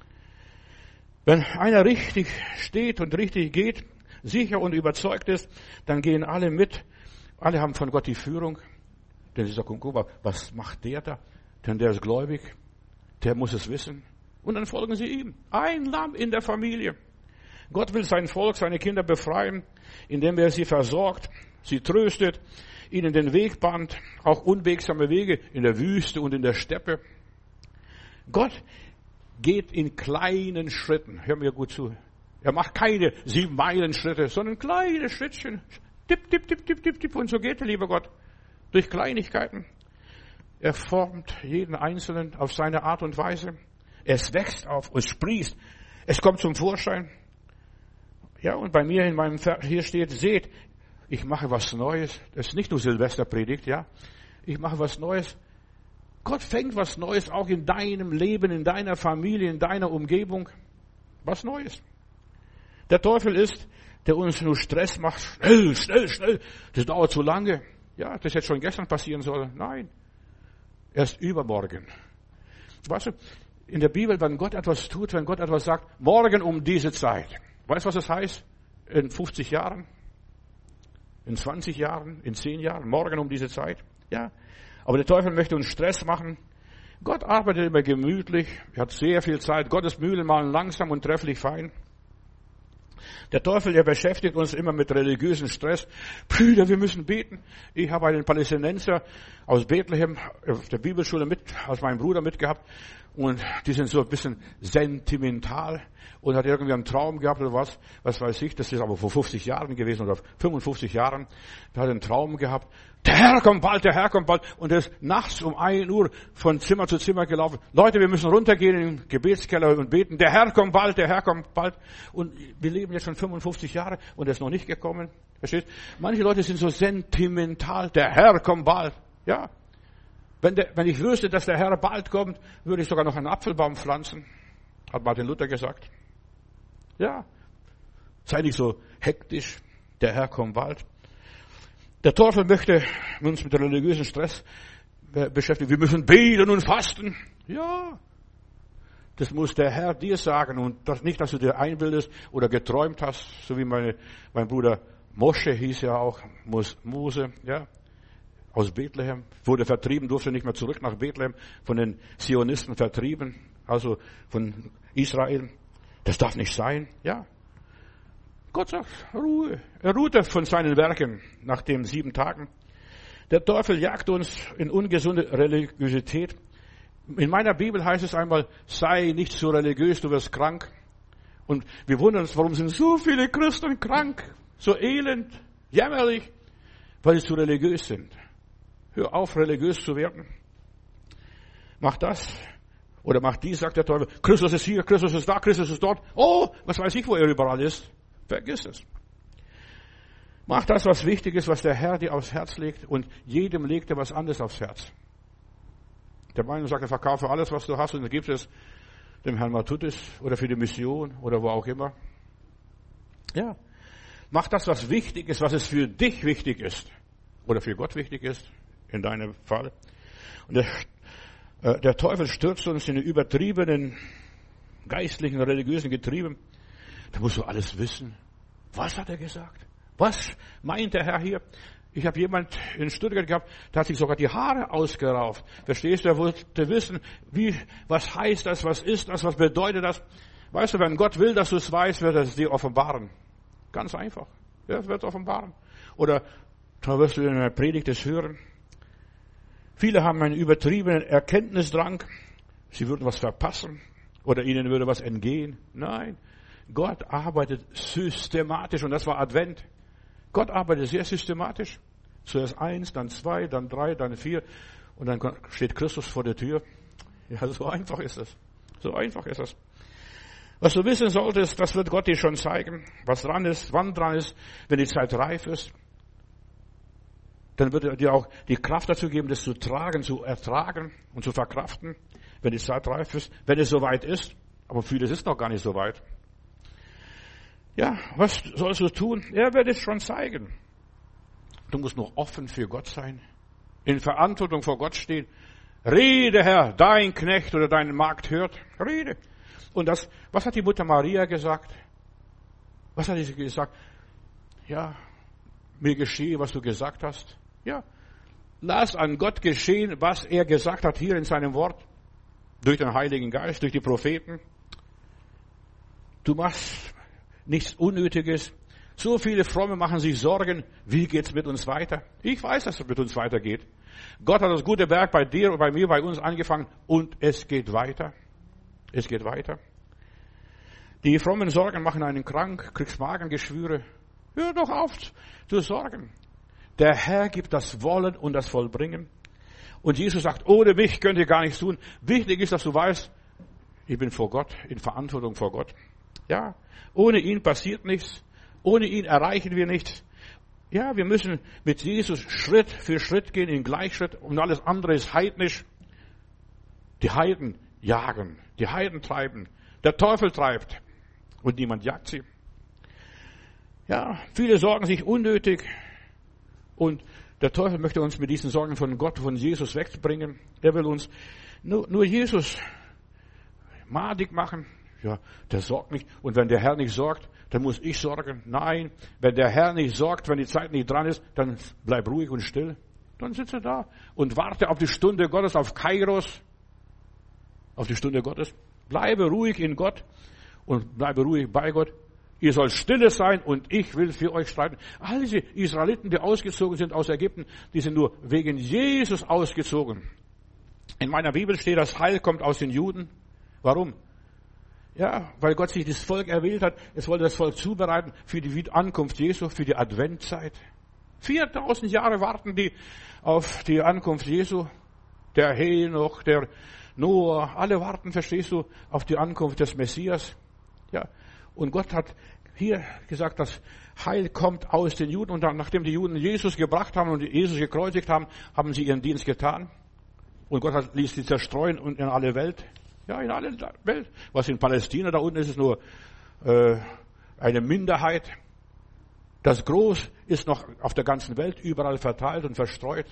Wenn einer richtig steht und richtig geht, sicher und überzeugt ist, dann gehen alle mit. Alle haben von Gott die Führung. Denn sie sagen, guck mal, was macht der da? Denn der ist gläubig. Der muss es wissen. Und dann folgen sie ihm. Ein Lamm in der Familie. Gott will sein Volk, seine Kinder befreien, indem er sie versorgt, sie tröstet, ihnen den Weg bahnt, auch unwegsame Wege in der Wüste und in der Steppe. Gott geht in kleinen Schritten. Hör mir gut zu. Er macht keine 7 Meilen Schritte, sondern kleine Schrittchen. Tipp, tipp, tipp, tipp, tipp, tipp. Und so geht er, lieber Gott. Durch Kleinigkeiten. Er formt jeden Einzelnen auf seine Art und Weise. Es wächst auf und sprießt. Es kommt zum Vorschein. Ja, und bei mir in meinem Vers hier steht, seht, ich mache was Neues. Das ist nicht nur Silvesterpredigt, ja. Ich mache was Neues. Gott fängt was Neues auch in deinem Leben, in deiner Familie, in deiner Umgebung. Was Neues. Der Teufel ist, der uns nur Stress macht. Schnell, schnell, schnell. Das dauert zu lange. Ja, das hätte schon gestern passieren sollen. Nein. Erst übermorgen. Weißt du, in der Bibel, wenn Gott etwas tut, wenn Gott etwas sagt, morgen um diese Zeit. Weißt du, was das heißt? In 50 Jahren? In 20 Jahren? In 10 Jahren? Morgen um diese Zeit? Ja. Aber der Teufel möchte uns Stress machen. Gott arbeitet immer gemütlich. Er hat sehr viel Zeit. Gottes Mühlen malen langsam und trefflich fein. Der Teufel, der beschäftigt uns immer mit religiösen Stress. Brüder, wir müssen beten. Ich habe einen Palästinenser aus Bethlehem auf der Bibelschule aus meinem Bruder mitgehabt. Und die sind so ein bisschen sentimental und hat irgendwie einen Traum gehabt oder was weiß ich. Das ist aber vor 50 Jahren gewesen oder 55 Jahren. Der hat einen Traum gehabt. Der Herr kommt bald, der Herr kommt bald. Und er ist nachts um 1 Uhr von Zimmer zu Zimmer gelaufen. Leute, wir müssen runtergehen in den Gebetskeller und beten. Der Herr kommt bald, der Herr kommt bald. Und wir leben jetzt schon 55 Jahre und er ist noch nicht gekommen. Versteht? Manche Leute sind so sentimental. Der Herr kommt bald. Ja. Wenn ich wüsste, dass der Herr bald kommt, würde ich sogar noch einen Apfelbaum pflanzen. Hat Martin Luther gesagt. Ja. Sei nicht so hektisch. Der Herr kommt bald. Der Teufel möchte uns mit religiösen Stress beschäftigen. Wir müssen beten und fasten. Ja. Das muss der Herr dir sagen und das nicht, dass du dir einbildest oder geträumt hast, so wie mein Bruder Mosche hieß ja auch, Mose, ja. Aus Bethlehem, wurde vertrieben, durfte nicht mehr zurück nach Bethlehem, von den Zionisten vertrieben, also von Israel. Das darf nicht sein, ja. Gott sagt, Ruhe. Er ruhte von seinen Werken nach den 7 Tagen. Der Teufel jagt uns in ungesunde Religiosität. In meiner Bibel heißt es einmal, sei nicht so religiös, du wirst krank. Und wir wundern uns, warum sind so viele Christen krank, so elend, jämmerlich, weil sie zu religiös sind. Hör auf, religiös zu werden. Mach das oder mach dies, sagt der Teufel. Christus ist hier, Christus ist da, Christus ist dort. Oh, was weiß ich, wo er überall ist. Vergiss es. Mach das, was wichtig ist, was der Herr dir aufs Herz legt. Und jedem legt er was anderes aufs Herz. Der Meinung sagt, er verkaufe alles, was du hast und gibst es dem Herrn Matutis oder für die Mission oder wo auch immer. Ja. Mach das, was wichtig ist, was es für dich wichtig ist. Oder für Gott wichtig ist. In deinem Fall. Und der Teufel stürzt uns in die übertriebenen, geistlichen, religiösen Getrieben. Da musst du alles wissen. Was hat er gesagt? Was meint der Herr hier? Ich habe jemand in Stuttgart gehabt, der hat sich sogar die Haare ausgerauft. Verstehst du? Er wollte wissen, was heißt das, was ist das, was bedeutet das? Weißt du, wenn Gott will, dass du es weißt, wird er es dir offenbaren. Ganz einfach. Er wird es offenbaren. Oder da wirst du in einer Predigt es hören. Viele haben einen übertriebenen Erkenntnisdrang. Sie würden was verpassen oder ihnen würde was entgehen. Nein, Gott arbeitet systematisch und das war Advent. Gott arbeitet sehr systematisch. Zuerst 1, dann 2, dann 3, dann 4 und dann steht Christus vor der Tür. Ja, so einfach ist es. So einfach ist es. Was du wissen solltest, das wird Gott dir schon zeigen, was dran ist, wann dran ist, wenn die Zeit reif ist. Dann wird er dir auch die Kraft dazu geben, das zu tragen, zu ertragen und zu verkraften, wenn die Zeit reif ist, wenn es soweit ist. Aber vieles ist noch gar nicht so weit. Ja, was sollst du tun? Er wird es schon zeigen. Du musst noch offen für Gott sein, in Verantwortung vor Gott stehen. Rede, Herr, dein Knecht oder dein Magd hört. Rede. Und was hat die Mutter Maria gesagt? Was hat sie gesagt? Ja, mir geschehe, was du gesagt hast. Ja, lass an Gott geschehen, was er gesagt hat hier in seinem Wort. Durch den Heiligen Geist, durch die Propheten. Du machst nichts Unnötiges. So viele Fromme machen sich Sorgen, wie geht's mit uns weiter? Ich weiß, dass es mit uns weitergeht. Gott hat das gute Werk bei dir und bei mir, bei uns angefangen und es geht weiter. Es geht weiter. Die frommen Sorgen machen einen krank, kriegst Magengeschwüre. Hör doch auf zu sorgen. Der Herr gibt das Wollen und das Vollbringen. Und Jesus sagt, ohne mich könnt ihr gar nichts tun. Wichtig ist, dass du weißt, ich bin vor Gott, in Verantwortung vor Gott. Ja, ohne ihn passiert nichts. Ohne ihn erreichen wir nichts. Ja, wir müssen mit Jesus Schritt für Schritt gehen, in Gleichschritt, und alles andere ist heidnisch. Die Heiden jagen, die Heiden treiben, der Teufel treibt und niemand jagt sie. Ja, viele sorgen sich unnötig und der Teufel möchte uns mit diesen Sorgen von Gott, von Jesus wegbringen. Er will uns nur Jesus madig machen. Ja, der sorgt nicht. Und wenn der Herr nicht sorgt, dann muss ich sorgen. Nein, wenn der Herr nicht sorgt, wenn die Zeit nicht dran ist, dann bleib ruhig und still. Dann sitze da und warte auf die Stunde Gottes, auf Kairos, auf die Stunde Gottes. Bleibe ruhig in Gott und bleibe ruhig bei Gott. Ihr sollt stille sein und ich will für euch streiten. All diese Israeliten, die ausgezogen sind aus Ägypten, die sind nur wegen Jesus ausgezogen. In meiner Bibel steht, das Heil kommt aus den Juden. Warum? Ja, weil Gott sich das Volk erwählt hat. Es wollte das Volk zubereiten für die Ankunft Jesu, für die Adventzeit. 4000 Jahre warten die auf die Ankunft Jesu. Der Henoch, der Noah, alle warten, verstehst du, auf die Ankunft des Messias. Ja, und Gott hat hier gesagt, das Heil kommt aus den Juden. Und dann, nachdem die Juden Jesus gebracht haben und Jesus gekreuzigt haben, haben sie ihren Dienst getan. Und Gott ließ sie zerstreuen und in alle Welt. Ja, in alle Welt. Was in Palästina da unten ist, ist nur eine Minderheit. Das Groß ist noch auf der ganzen Welt überall verteilt und verstreut.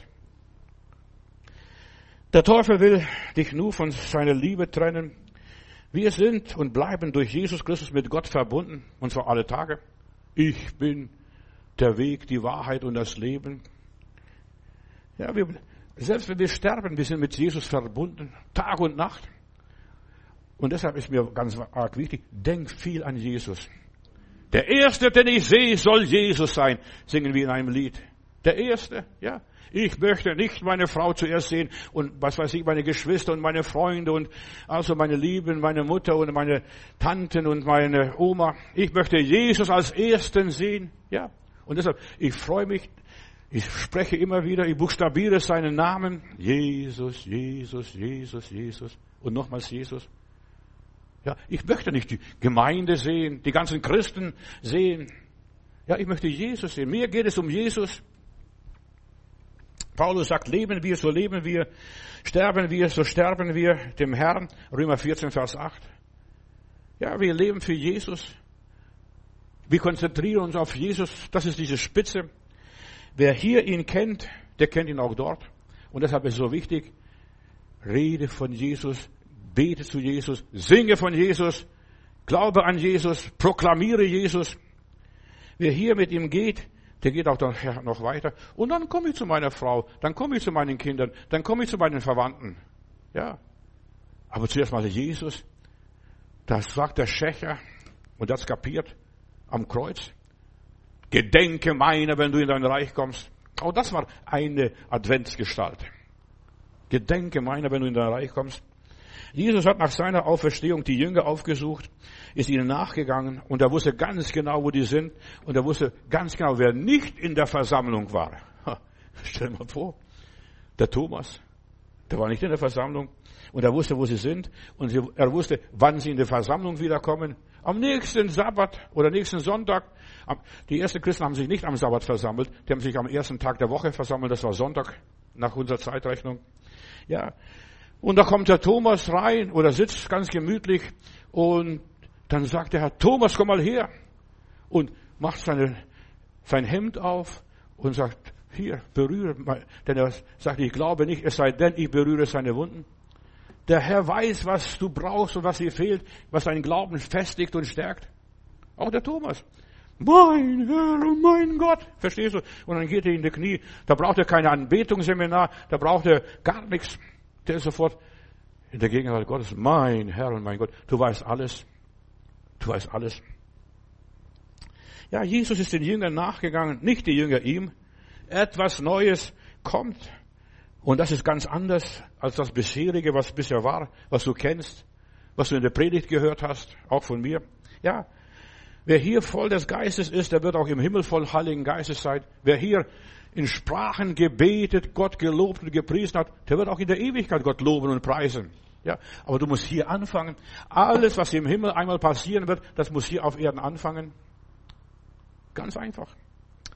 Der Teufel will dich nur von seiner Liebe trennen. Wir sind und bleiben durch Jesus Christus mit Gott verbunden, und zwar alle Tage. Ich bin der Weg, die Wahrheit und das Leben. Ja, selbst wenn wir sterben, wir sind mit Jesus verbunden, Tag und Nacht. Und deshalb ist mir ganz arg wichtig, denk viel an Jesus. Der Erste, den ich sehe, soll Jesus sein, singen wir in einem Lied. Der Erste, ja. Ich möchte nicht meine Frau zuerst sehen und was weiß ich, meine Geschwister und meine Freunde und also meine Lieben, meine Mutter und meine Tanten und meine Oma. Ich möchte Jesus als Ersten sehen, ja. Und deshalb, ich freue mich, ich spreche immer wieder, ich buchstabiere seinen Namen. Jesus, Jesus, Jesus, Jesus und nochmals Jesus. Ja, ich möchte nicht die Gemeinde sehen, die ganzen Christen sehen. Ja, ich möchte Jesus sehen. Mir geht es um Jesus. Paulus sagt, leben wir, so leben wir. Sterben wir, so sterben wir dem Herrn. Römer 14, Vers 8. Ja, wir leben für Jesus. Wir konzentrieren uns auf Jesus. Das ist diese Spitze. Wer hier ihn kennt, der kennt ihn auch dort. Und deshalb ist es so wichtig, rede von Jesus, bete zu Jesus, singe von Jesus, glaube an Jesus, proklamiere Jesus. Wer hier mit ihm geht, der geht auch noch weiter. Und dann komme ich zu meiner Frau, dann komme ich zu meinen Kindern, dann komme ich zu meinen Verwandten. Ja. Aber zuerst mal Jesus. Das sagt der Schächer und das kapiert am Kreuz. Gedenke meiner, wenn du in dein Reich kommst. Oh, das war eine Adventsgestalt. Gedenke meiner, wenn du in dein Reich kommst. Jesus hat nach seiner Auferstehung die Jünger aufgesucht, ist ihnen nachgegangen und er wusste ganz genau, wo die sind und er wusste ganz genau, wer nicht in der Versammlung war. Stell dir mal vor, der Thomas, der war nicht in der Versammlung und er wusste, wo sie sind und er wusste, wann sie in der Versammlung wiederkommen. Am nächsten Sabbat oder nächsten Sonntag. Die ersten Christen haben sich nicht am Sabbat versammelt, die haben sich am ersten Tag der Woche versammelt, das war Sonntag nach unserer Zeitrechnung. Ja. Und da kommt der Thomas rein oder sitzt ganz gemütlich und dann sagt der Herr, Thomas, komm mal her und macht sein Hemd auf und sagt, hier, berühre mal. Denn er sagt, ich glaube nicht, es sei denn, ich berühre seine Wunden. Der Herr weiß, was du brauchst und was dir fehlt, was deinen Glauben festigt und stärkt. Auch der Thomas. Mein Herr und mein Gott. Verstehst du? Und dann geht er in die Knie. Da braucht er kein Anbetungsseminar, da braucht er gar nichts. Der ist sofort in der Gegenwart Gottes. Mein Herr und mein Gott, du weißt alles. Du weißt alles. Ja, Jesus ist den Jüngern nachgegangen, nicht die Jünger ihm. Etwas Neues kommt. Und das ist ganz anders als das bisherige, was bisher war, was du kennst, was du in der Predigt gehört hast, auch von mir. Ja, wer hier voll des Geistes ist, der wird auch im Himmel voll Heiligen Geistes sein. Wer hier in Sprachen gebetet, Gott gelobt und gepriesen hat, der wird auch in der Ewigkeit Gott loben und preisen. Ja, aber du musst hier anfangen. Alles, was im Himmel einmal passieren wird, das muss hier auf Erden anfangen. Ganz einfach.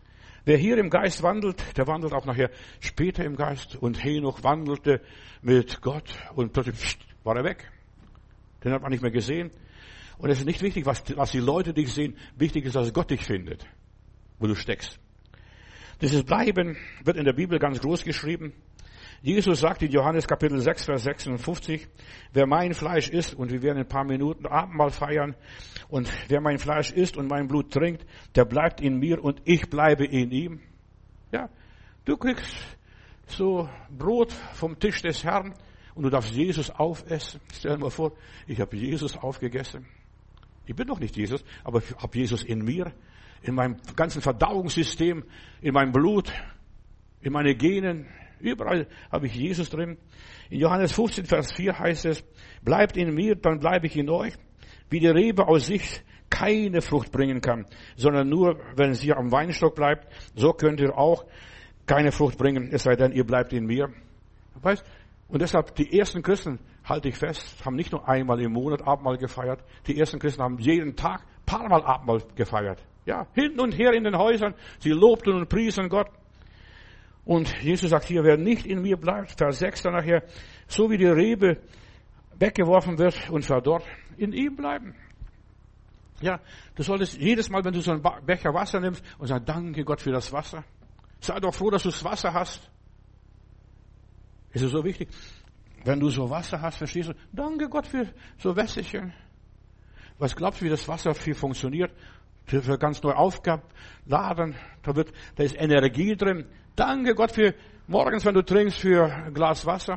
Wer hier im Geist wandelt, der wandelt auch nachher später im Geist. Und Henoch wandelte mit Gott und plötzlich war er weg. Den hat man nicht mehr gesehen. Und es ist nicht wichtig, was die Leute dich sehen. Wichtig ist, dass Gott dich findet, wo du steckst. Dieses Bleiben wird in der Bibel ganz groß geschrieben. Jesus sagt in Johannes Kapitel 6, Vers 56, wer mein Fleisch isst, und wir werden in ein paar Minuten Abendmahl feiern, und wer mein Fleisch isst und mein Blut trinkt, der bleibt in mir und ich bleibe in ihm. Ja, du kriegst so Brot vom Tisch des Herrn und du darfst Jesus aufessen. Stell dir mal vor, ich habe Jesus aufgegessen. Ich bin doch nicht Jesus, aber ich habe Jesus in mir, in meinem ganzen Verdauungssystem, in meinem Blut, in meine Genen. Überall habe ich Jesus drin. In Johannes 15, Vers 4 heißt es, bleibt in mir, dann bleibe ich in euch. Wie die Rebe aus sich keine Frucht bringen kann, sondern nur, wenn sie am Weinstock bleibt, so könnt ihr auch keine Frucht bringen, es sei denn, ihr bleibt in mir. Weißt? Und deshalb, die ersten Christen, halte ich fest, haben nicht nur einmal im Monat Abendmahl gefeiert. Die ersten Christen haben jeden Tag paar Mal Abendmahl gefeiert. Ja, hin und her in den Häusern. Sie lobten und priesen Gott. Und Jesus sagt hier, wer nicht in mir bleibt, Vers 6 dann nachher, so wie die Rebe weggeworfen wird und verdorrt, in ihm bleiben. Ja, du solltest jedes Mal, wenn du so einen Becher Wasser nimmst und sagst, danke Gott für das Wasser. Sei doch froh, dass du das Wasser hast. Ist es so wichtig? Wenn du so Wasser hast, verstehst du, danke Gott für so Wässerchen. Was glaubst du, wie das Wasser viel funktioniert? Das wird ganz neu aufgeladen, da ist Energie drin. Danke Gott für morgens, wenn du trinkst, für ein Glas Wasser.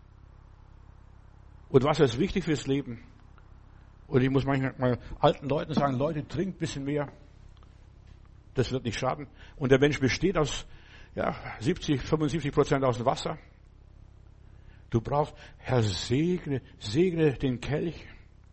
Und Wasser ist wichtig fürs Leben. Und ich muss manchmal alten Leuten sagen, Leute, trinkt ein bisschen mehr. Das wird nicht schaden. Und der Mensch besteht aus 75% aus dem Wasser. Du brauchst, Herr, segne den Kelch.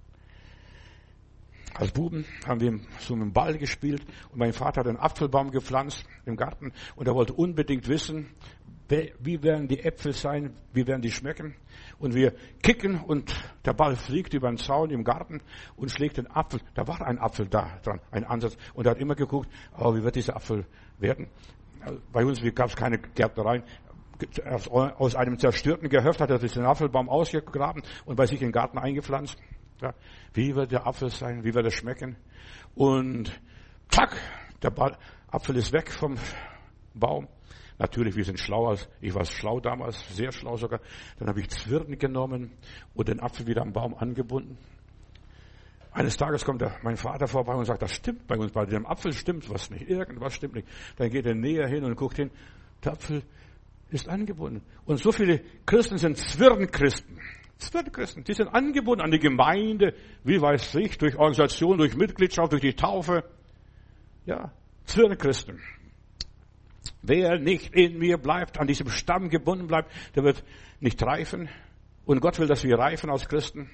Als Buben haben wir so mit dem Ball gespielt und mein Vater hat einen Apfelbaum gepflanzt im Garten und er wollte unbedingt wissen, wie werden die Äpfel sein, wie werden die schmecken. Und wir kicken und der Ball fliegt über den Zaun im Garten und schlägt den Apfel. Da war ein Apfel da dran, ein Ansatz. Und er hat immer geguckt, wie wird dieser Apfel werden. Bei uns gab es keine Gärtnereien. Aus einem zerstörten Gehöft hat er den Apfelbaum ausgegraben und bei sich in den Garten eingepflanzt. Ja, wie wird der Apfel sein? Wie wird er schmecken? Und zack, der Apfel ist weg vom Baum. Natürlich, wir sind schlauer. Ich war schlau damals, sehr schlau sogar. Dann habe ich Zwirn genommen und den Apfel wieder am Baum angebunden. Eines Tages kommt mein Vater vorbei und sagt, das stimmt bei uns, bei dem Apfel stimmt was nicht, irgendwas stimmt nicht. Dann geht er näher hin und guckt hin, der Apfel ist angebunden. Und so viele Christen sind Zwirnchristen. Zwirnchristen, die sind angebunden an die Gemeinde, wie weiß ich, durch Organisation, durch Mitgliedschaft, durch die Taufe. Ja, Zwirnchristen. Wer nicht in mir bleibt, an diesem Stamm gebunden bleibt, der wird nicht reifen. Und Gott will, dass wir reifen als Christen.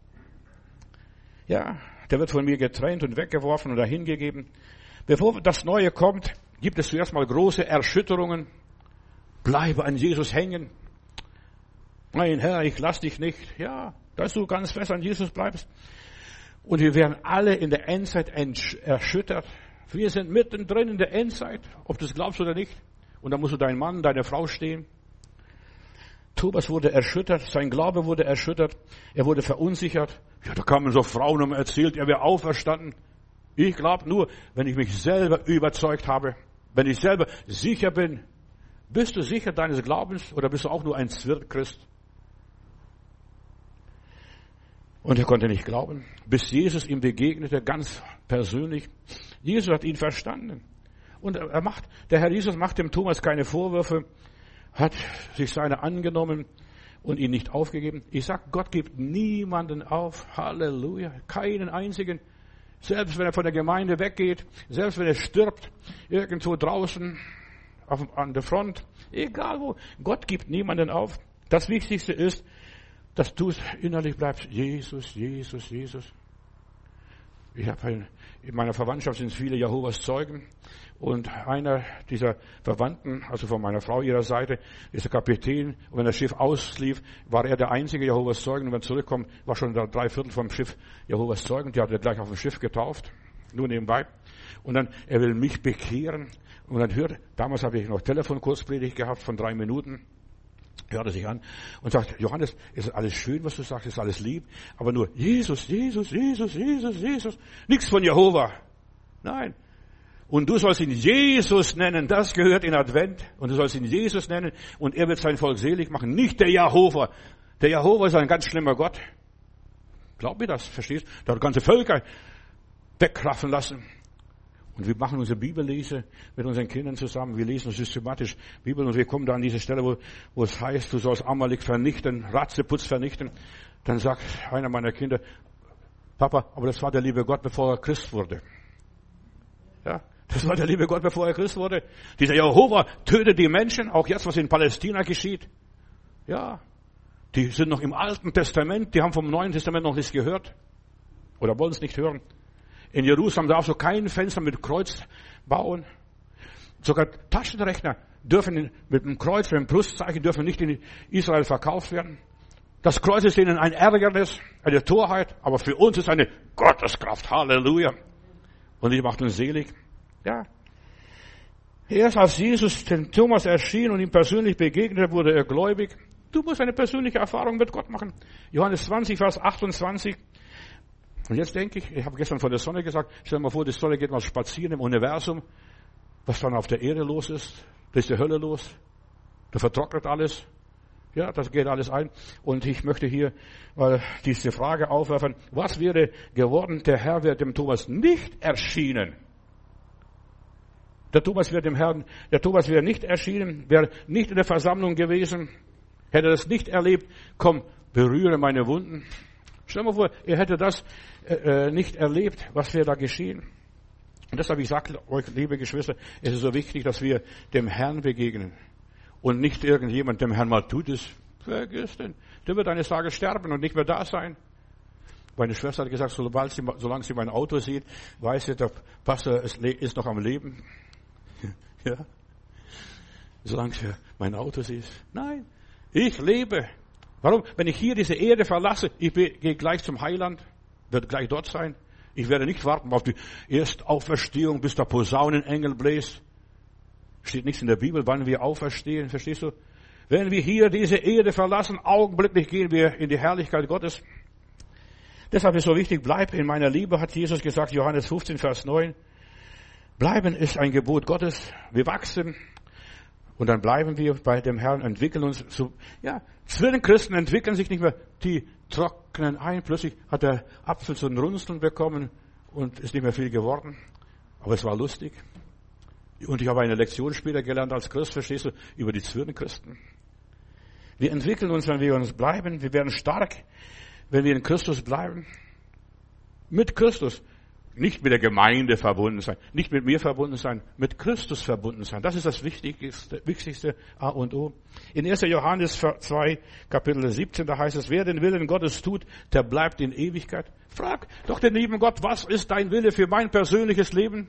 Ja, der wird von mir getrennt und weggeworfen und dahingegeben. Bevor das Neue kommt, gibt es zuerst mal große Erschütterungen. Bleibe an Jesus hängen. Mein Herr, ich lass dich nicht. Ja, dass du ganz fest an Jesus bleibst. Und wir werden alle in der Endzeit erschüttert. Wir sind mittendrin in der Endzeit, ob du es glaubst oder nicht. Und da musst du dein Mann, deine Frau stehen. Thomas wurde erschüttert, sein Glaube wurde erschüttert, er wurde verunsichert. Ja, da kamen so Frauen und erzählt, er wäre auferstanden. Ich glaube nur, wenn ich mich selber überzeugt habe, wenn ich selber sicher bin. Bist du sicher deines Glaubens oder bist du auch nur ein Zwirnchrist? Und er konnte nicht glauben, bis Jesus ihm begegnete, ganz persönlich. Jesus hat ihn verstanden. Und der Herr Jesus macht dem Thomas keine Vorwürfe, hat sich seiner angenommen und ihn nicht aufgegeben. Ich sag, Gott gibt niemanden auf. Halleluja. Keinen einzigen. Selbst wenn er von der Gemeinde weggeht, selbst wenn er stirbt, irgendwo draußen an der Front, egal wo, Gott gibt niemanden auf. Das Wichtigste ist, dass du innerlich bleibst. Jesus, Jesus, Jesus. In meiner Verwandtschaft sind viele Jehovas Zeugen. Und einer dieser Verwandten, also von meiner Frau ihrer Seite, ist der Kapitän. Und wenn das Schiff auslief, war er der einzige Jehovas Zeugen. Und wenn er zurückkommt, war schon 3/4 vom Schiff Jehovas Zeugen. Die hat er gleich auf dem Schiff getauft. Nur nebenbei. Und dann, er will mich bekehren. Und dann damals habe ich noch Telefonkurzpredigt gehabt von 3 Minuten. Hört er sich an und sagt, Johannes, ist alles schön, was du sagst, ist alles lieb, aber nur Jesus, Jesus, Jesus, Jesus, Jesus. Nichts von Jehova. Nein. Und du sollst ihn Jesus nennen, das gehört in Advent. Und du sollst ihn Jesus nennen und er wird sein Volk selig machen, nicht der Jehova. Der Jehova ist ein ganz schlimmer Gott. Glaub mir das, verstehst? Der hat ganze Völker wegraffen lassen. Und wir machen unsere Bibellese mit unseren Kindern zusammen. Wir lesen systematisch Bibel und wir kommen da an diese Stelle, wo es heißt, du sollst Amalek vernichten, Ratzeputz vernichten. Dann sagt einer meiner Kinder, Papa, aber das war der liebe Gott, bevor er Christ wurde. Ja, das war der liebe Gott, bevor er Christ wurde. Dieser Jehova tötet die Menschen, auch jetzt, was in Palästina geschieht. Ja, die sind noch im Alten Testament, die haben vom Neuen Testament noch nichts gehört. Oder wollen es nicht hören. In Jerusalem darfst du kein Fenster mit Kreuz bauen. Sogar Taschenrechner dürfen mit dem Kreuz, mit dem Pluszeichen, dürfen nicht in Israel verkauft werden. Das Kreuz ist ihnen ein Ärgernis, eine Torheit, aber für uns ist eine Gotteskraft. Halleluja. Und die macht uns selig. Ja. Erst als Jesus dem Thomas erschien und ihm persönlich begegnete, wurde er gläubig. Du musst eine persönliche Erfahrung mit Gott machen. Johannes 20, Vers 28. Und jetzt denke ich habe gestern von der Sonne gesagt, stell dir mal vor, die Sonne geht mal spazieren im Universum, was dann auf der Erde los ist. Da ist die Hölle los. Da vertrocknet alles. Ja, das geht alles ein. Und ich möchte hier mal diese Frage aufwerfen. Was wäre geworden? Der Herr wäre dem Thomas nicht erschienen. Der Thomas wäre nicht erschienen, wäre nicht in der Versammlung gewesen, hätte das nicht erlebt. Komm, berühre meine Wunden. Stell dir mal vor, er hätte das nicht erlebt, was wäre da geschehen. Und deshalb, ich sage euch, liebe Geschwister, es ist so wichtig, dass wir dem Herrn begegnen. Und nicht irgendjemand dem Herrn mal tut es. Vergiss den. Der wird eines Tages sterben und nicht mehr da sein. Meine Schwester hat gesagt, solange sie mein Auto sieht, weiß sie, der Pastor ist noch am Leben. Ja. Solange sie mein Auto sieht. Nein, ich lebe. Warum? Wenn ich hier diese Erde verlasse, ich gehe gleich zum Heiland, werde gleich dort sein. Ich werde nicht warten auf die Erstauferstehung, bis der Posaunenengel bläst. Steht nichts in der Bibel, wann wir auferstehen, verstehst du? Wenn wir hier diese Erde verlassen, augenblicklich gehen wir in die Herrlichkeit Gottes. Deshalb ist so wichtig, bleib in meiner Liebe, hat Jesus gesagt, Johannes 15, Vers 9. Bleiben ist ein Gebot Gottes. Wir wachsen und dann bleiben wir bei dem Herrn, entwickeln uns zu, Zwillingschristen entwickeln sich nicht mehr, die trocknen ein. Plötzlich hat der Apfel so ein Runzeln bekommen und ist nicht mehr viel geworden. Aber es war lustig. Und ich habe eine Lektion später gelernt als Christ, verstehst du, über die Zwillingschristen. Wir entwickeln uns, wenn wir uns bleiben. Wir werden stark, wenn wir in Christus bleiben. Mit Christus. Nicht mit der Gemeinde verbunden sein. Nicht mit mir verbunden sein. Mit Christus verbunden sein. Das ist das wichtigste A und O. In 1. Johannes 2, Kapitel 17, da heißt es, wer den Willen Gottes tut, der bleibt in Ewigkeit. Frag doch den lieben Gott, was ist dein Wille für mein persönliches Leben?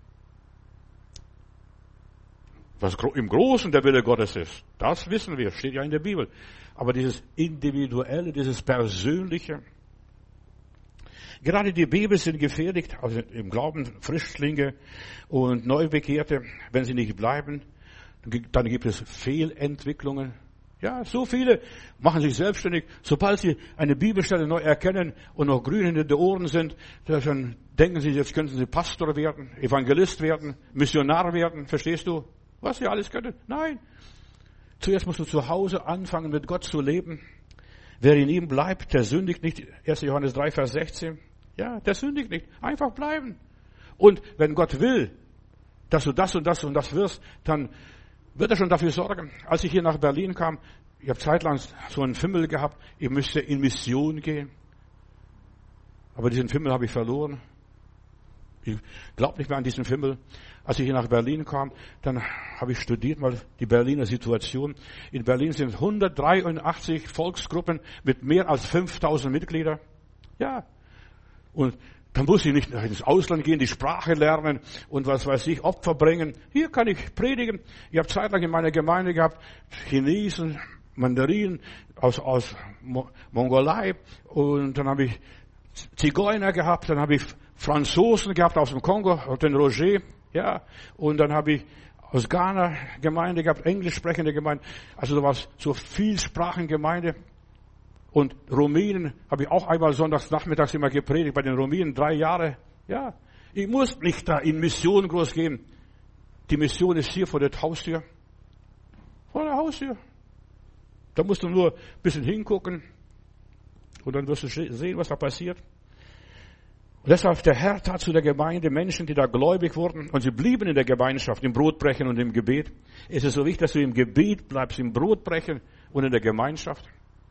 Was im Großen der Wille Gottes ist, das wissen wir, steht ja in der Bibel. Aber dieses Individuelle, dieses Persönliche, gerade die Babel sind gefährdet, also im Glauben Frischlinge und Neubekehrte, wenn sie nicht bleiben, dann gibt es Fehlentwicklungen. Ja, so viele machen sich selbstständig, sobald sie eine Bibelstelle neu erkennen und noch grün hinter den Ohren sind, dann denken sie, jetzt könnten sie Pastor werden, Evangelist werden, Missionar werden, verstehst du? Was sie alles können? Nein. Zuerst musst du zu Hause anfangen, mit Gott zu leben. Wer in ihm bleibt, der sündigt nicht. 1. Johannes 3, Vers 16. Ja, der sündigt nicht. Einfach bleiben. Und wenn Gott will, dass du das und das und das wirst, dann wird er schon dafür sorgen. Als ich hier nach Berlin kam, ich habe zeitlang so einen Fimmel gehabt, ich müsste in Mission gehen. Aber diesen Fimmel habe ich verloren. Ich glaube nicht mehr an diesen Fimmel. Als ich hier nach Berlin kam, dann habe ich studiert mal die Berliner Situation. In Berlin sind 183 Volksgruppen mit mehr als 5000 Mitgliedern. Ja. Und dann muss ich nicht ins Ausland gehen, die Sprache lernen und was weiß ich, Opfer bringen. Hier kann ich predigen. Ich habe zeitlang in meiner Gemeinde gehabt, Chinesen, Mandarinen aus Mongolei und dann habe ich Zigeuner gehabt, dann habe ich Franzosen gehabt aus dem Kongo, den Roger. Ja, und dann habe ich aus Ghana Gemeinde gehabt, englisch sprechende Gemeinde. Also da war so Vielsprachengemeinde. Und Rumänen habe ich auch einmal sonntags nachmittags immer gepredigt, bei den Rumänen 3 Jahre. Ja, ich muss nicht da in Mission groß gehen. Die Mission ist hier vor der Haustür. Vor der Haustür. Da musst du nur ein bisschen hingucken und dann wirst du sehen, was da passiert. Und deshalb der Herr tat zu der Gemeinde Menschen, die da gläubig wurden und sie blieben in der Gemeinschaft, im Brotbrechen und im Gebet. Es ist so wichtig, dass du im Gebet bleibst, im Brotbrechen und in der Gemeinschaft.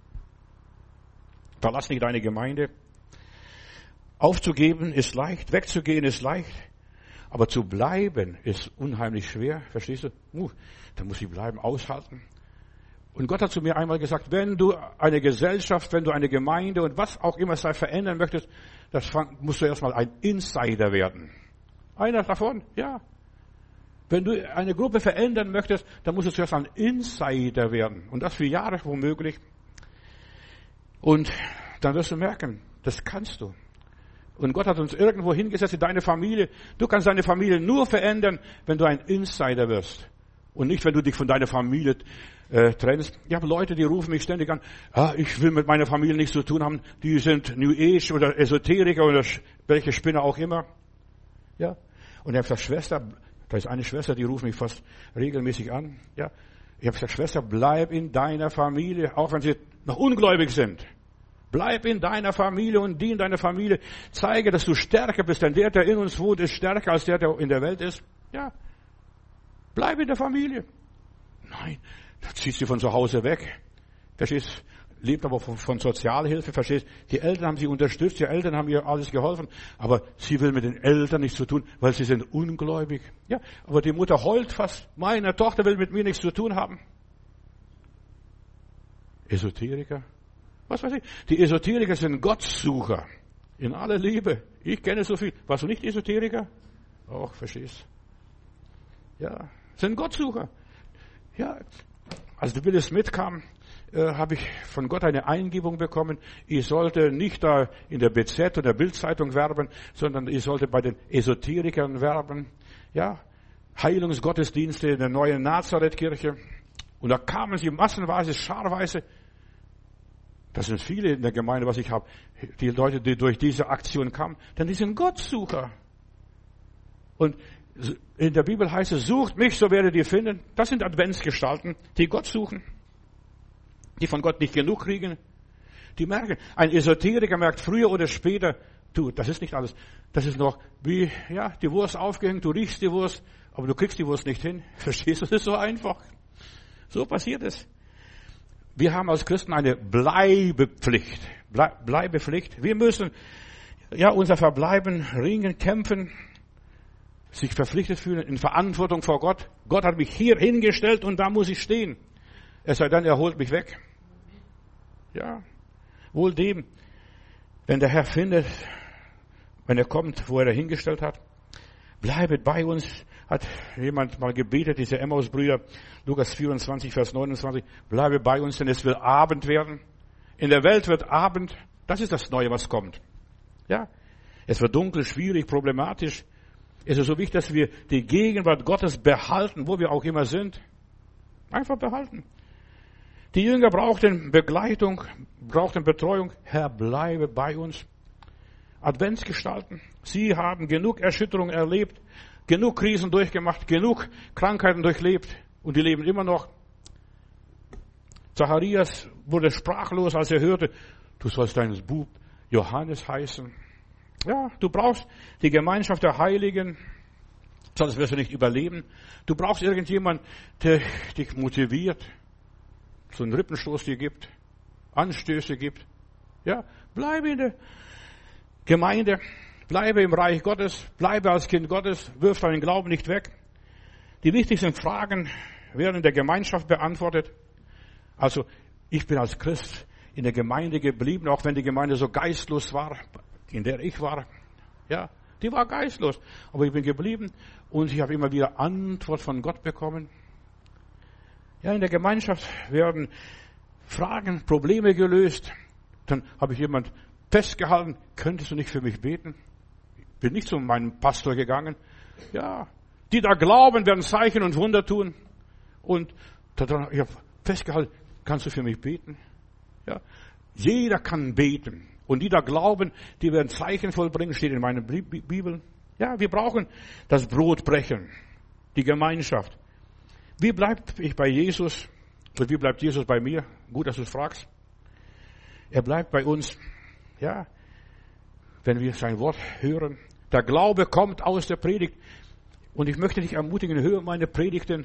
Verlass nicht deine Gemeinde. Aufzugeben ist leicht, wegzugehen ist leicht, aber zu bleiben ist unheimlich schwer. Verstehst du? Da muss ich bleiben, aushalten. Und Gott hat zu mir einmal gesagt, wenn du eine Gesellschaft, wenn du eine Gemeinde und was auch immer sei verändern möchtest, musst du erstmal ein Insider werden. Einer davon, ja. Wenn du eine Gruppe verändern möchtest, dann musst du zuerst ein Insider werden. Und das für Jahre womöglich. Und dann wirst du merken, das kannst du. Und Gott hat uns irgendwo hingesetzt in deine Familie. Du kannst deine Familie nur verändern, wenn du ein Insider wirst. Und nicht, wenn du dich von deiner Familie trennst. Ich habe Leute, die rufen mich ständig an, ich will mit meiner Familie nichts zu tun haben. Die sind New Age oder Esoteriker oder welche Spinner auch immer. Ja. Und ich habe gesagt, Schwester, da ist eine Schwester, die ruft mich fast regelmäßig an. Ja. Ich habe gesagt, Schwester, bleib in deiner Familie, auch wenn sie noch ungläubig sind. Bleib in deiner Familie und dien deiner Familie. Zeige, dass du stärker bist, denn der in uns wohnt, ist stärker als der in der Welt ist. Ja. Bleib in der Familie. Nein, da ziehst du von zu Hause weg. Verstehst? Lebt aber von Sozialhilfe, verstehst? Die Eltern haben sie unterstützt, die Eltern haben ihr alles geholfen, aber sie will mit den Eltern nichts zu tun, weil sie sind ungläubig. Ja, aber die Mutter heult fast. Meine Tochter will mit mir nichts zu tun haben. Esoteriker? Was weiß ich? Die Esoteriker sind Gottsucher. In aller Liebe. Ich kenne so viel. Warst du nicht Esoteriker? Och, verstehst? Ja, sind Gottsucher. Ja, als der Willis mitkam, habe ich von Gott eine Eingebung bekommen. Ich sollte nicht da in der BZ oder Bildzeitung werben, sondern ich sollte bei den Esoterikern werben. Ja, Heilungsgottesdienste in der neuen Nazareth-Kirche. Und da kamen sie massenweise, scharweise. Das sind viele in der Gemeinde, was ich habe. Die Leute, die durch diese Aktion kamen, denn die sind Gottsucher. Und in der Bibel heißt es, sucht mich, so werdet ihr finden. Das sind Adventsgestalten, die Gott suchen. Die von Gott nicht genug kriegen. Die merken, ein Esoteriker merkt früher oder später, du, das ist nicht alles. Das ist noch wie, ja, die Wurst aufgehängt, du riechst die Wurst, aber du kriegst die Wurst nicht hin. Verstehst du, das ist so einfach. So passiert es. Wir haben als Christen eine Bleibepflicht. Bleibepflicht. Wir müssen, ja, unser Verbleiben ringen, kämpfen, sich verpflichtet fühlen, in Verantwortung vor Gott. Gott hat mich hier hingestellt und da muss ich stehen. Es sei denn, er holt mich weg. Ja, wohl dem, wenn der Herr findet, wenn er kommt, wo er hingestellt hat. Bleibet bei uns, hat jemand mal gebetet, diese Emmaus-Brüder, Lukas 24, Vers 29, bleibe bei uns, denn es wird Abend werden. In der Welt wird Abend, das ist das Neue, was kommt. Ja, es wird dunkel, schwierig, problematisch. Es ist so wichtig, dass wir die Gegenwart Gottes behalten, wo wir auch immer sind. Einfach behalten. Die Jünger brauchten Begleitung, brauchten Betreuung. Herr, bleibe bei uns. Adventsgestalten. Sie haben genug Erschütterung erlebt, genug Krisen durchgemacht, genug Krankheiten durchlebt und die leben immer noch. Zacharias wurde sprachlos, als er hörte, du sollst deinen Bub Johannes heißen. Ja, du brauchst die Gemeinschaft der Heiligen, sonst wirst du nicht überleben. Du brauchst irgendjemanden, der dich motiviert, so einen Rippenstoß dir gibt, Anstöße gibt. Ja, bleibe in der Gemeinde, bleibe im Reich Gottes, bleibe als Kind Gottes, wirf deinen Glauben nicht weg. Die wichtigsten Fragen werden in der Gemeinschaft beantwortet. Also, ich bin als Christ in der Gemeinde geblieben, auch wenn die Gemeinde so geistlos war, in der ich war. Ja, die war geistlos. Aber ich bin geblieben und ich habe immer wieder Antwort von Gott bekommen. Ja, in der Gemeinschaft werden Fragen, Probleme gelöst. Dann habe ich jemand festgehalten, könntest du nicht für mich beten? Ich bin nicht zu meinem Pastor gegangen. Ja, Die da glauben, werden Zeichen und Wunder tun. Und ich habe festgehalten, kannst du für mich beten? Ja, jeder kann beten. Und die da glauben, die werden Zeichen vollbringen, steht in meiner Bibel. Ja, wir brauchen das Brotbrechen, die Gemeinschaft. Wie bleibt ich bei Jesus? Und wie bleibt Jesus bei mir? Gut, dass du es fragst. Er bleibt bei uns, ja, wenn wir sein Wort hören. Der Glaube kommt aus der Predigt. Und ich möchte dich ermutigen, höre meine Predigten.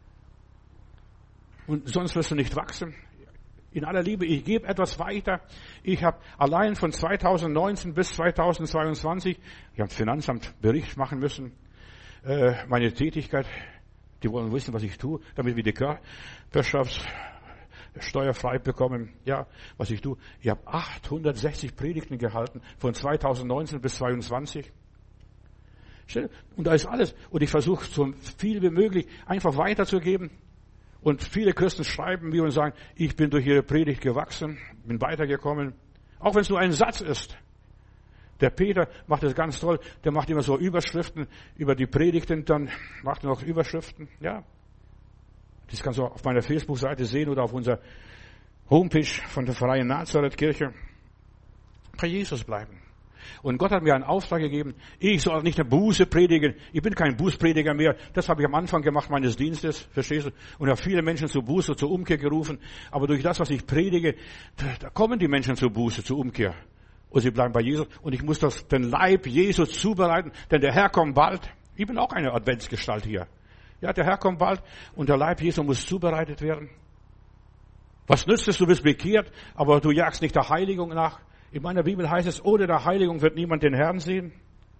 Und sonst wirst du nicht wachsen. In aller Liebe, ich gebe etwas weiter. Ich habe allein von 2019 bis 2022, ich habe Finanzamt Bericht machen müssen, meine Tätigkeit. Die wollen wissen, was ich tue, damit wir die Körperschaftssteuer frei bekommen. Ja, was ich tue. Ich habe 860 Predigten gehalten von 2019 bis 2022. Und da ist alles. Und ich versuche so viel wie möglich einfach weiterzugeben. Und viele Christen schreiben mir und sagen, ich bin durch ihre Predigt gewachsen, bin weitergekommen. Auch wenn es nur ein Satz ist. Der Peter macht das ganz toll. Der macht immer so Überschriften über die Predigten, dann macht er noch Überschriften. Ja, das kannst du auf meiner Facebook-Seite sehen oder auf unserer Homepage von der Freien Nazareth-Kirche. Bei Jesus bleiben. Und Gott hat mir einen Auftrag gegeben, ich soll nicht eine Buße predigen. Ich bin kein Bußprediger mehr. Das habe ich am Anfang gemacht meines Dienstes, verstehst du? Und habe viele Menschen zur Buße, zur Umkehr gerufen. Aber durch das, was ich predige, da kommen die Menschen zur Buße, zur Umkehr. Und sie bleiben bei Jesus. Und ich muss den Leib Jesus zubereiten, denn der Herr kommt bald. Ich bin auch eine Adventsgestalt hier. Ja, der Herr kommt bald und der Leib Jesu muss zubereitet werden. Was nützt es, du bist bekehrt, aber du jagst nicht der Heiligung nach? In meiner Bibel heißt es, ohne der Heiligung wird niemand den Herrn sehen.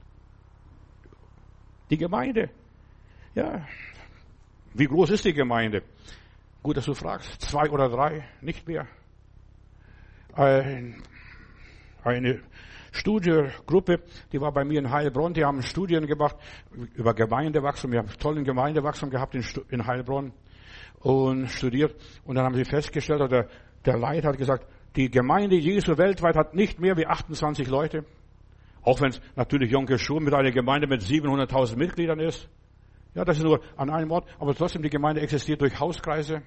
Die Gemeinde. Ja. Wie groß ist die Gemeinde? Gut, dass du fragst. 2 oder 3, nicht mehr. Eine Studiengruppe, die war bei mir in Heilbronn, die haben Studien gemacht über Gemeindewachstum. Wir haben tollen Gemeindewachstum gehabt in Heilbronn und studiert. Und dann haben sie festgestellt, oder der Leiter hat gesagt, die Gemeinde Jesu weltweit hat nicht mehr wie 28 Leute. Auch wenn es natürlich Jonke Schur mit einer Gemeinde mit 700.000 Mitgliedern ist. Ja, das ist nur an einem Ort. Aber trotzdem, die Gemeinde existiert durch Hauskreise.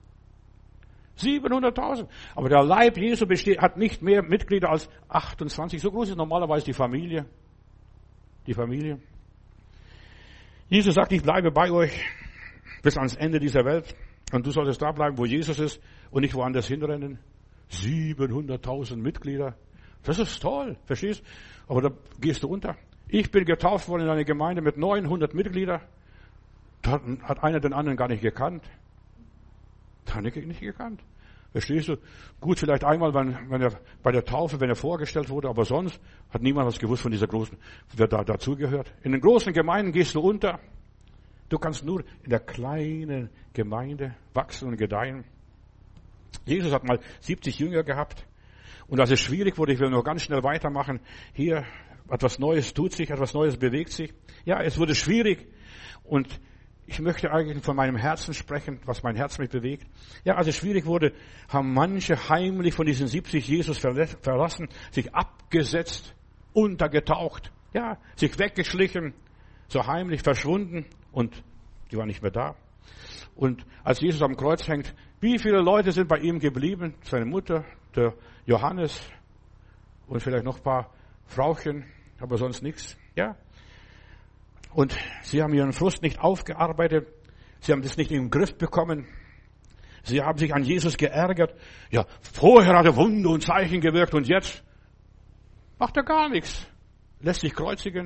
700.000. Aber der Leib Jesu hat nicht mehr Mitglieder als 28. So groß ist normalerweise die Familie. Die Familie. Jesus sagt, ich bleibe bei euch bis ans Ende dieser Welt. Und du solltest da bleiben, wo Jesus ist und nicht woanders hinrennen. 700.000 Mitglieder. Das ist toll, verstehst? Aber da gehst du unter. Ich bin getauft worden in eine Gemeinde mit 900 Mitgliedern. Da hat einer den anderen gar nicht gekannt. Nicht gekannt. Verstehst du? Gut, vielleicht einmal, wenn er bei der Taufe, wenn er vorgestellt wurde, aber sonst hat niemand was gewusst von dieser großen, wer da dazugehört. In den großen Gemeinden gehst du unter. Du kannst nur in der kleinen Gemeinde wachsen und gedeihen. Jesus hat mal 70 Jünger gehabt. Und als es schwierig wurde, ich will noch ganz schnell weitermachen, hier etwas Neues tut sich, etwas Neues bewegt sich. Ja, es wurde schwierig. Und ich möchte eigentlich von meinem Herzen sprechen, was mein Herz mich bewegt. Ja, als es schwierig wurde, haben manche heimlich von diesen 70 Jesus verlassen, sich abgesetzt, untergetaucht, ja, sich weggeschlichen, so heimlich verschwunden und die waren nicht mehr da. Und als Jesus am Kreuz hängt, wie viele Leute sind bei ihm geblieben? Seine Mutter, der Johannes und vielleicht noch ein paar Frauchen, aber sonst nichts. Ja. Und sie haben ihren Frust nicht aufgearbeitet. Sie haben das nicht in den Griff bekommen. Sie haben sich an Jesus geärgert. Ja, vorher hat er Wunder und Zeichen gewirkt und jetzt macht er gar nichts. Lässt sich kreuzigen.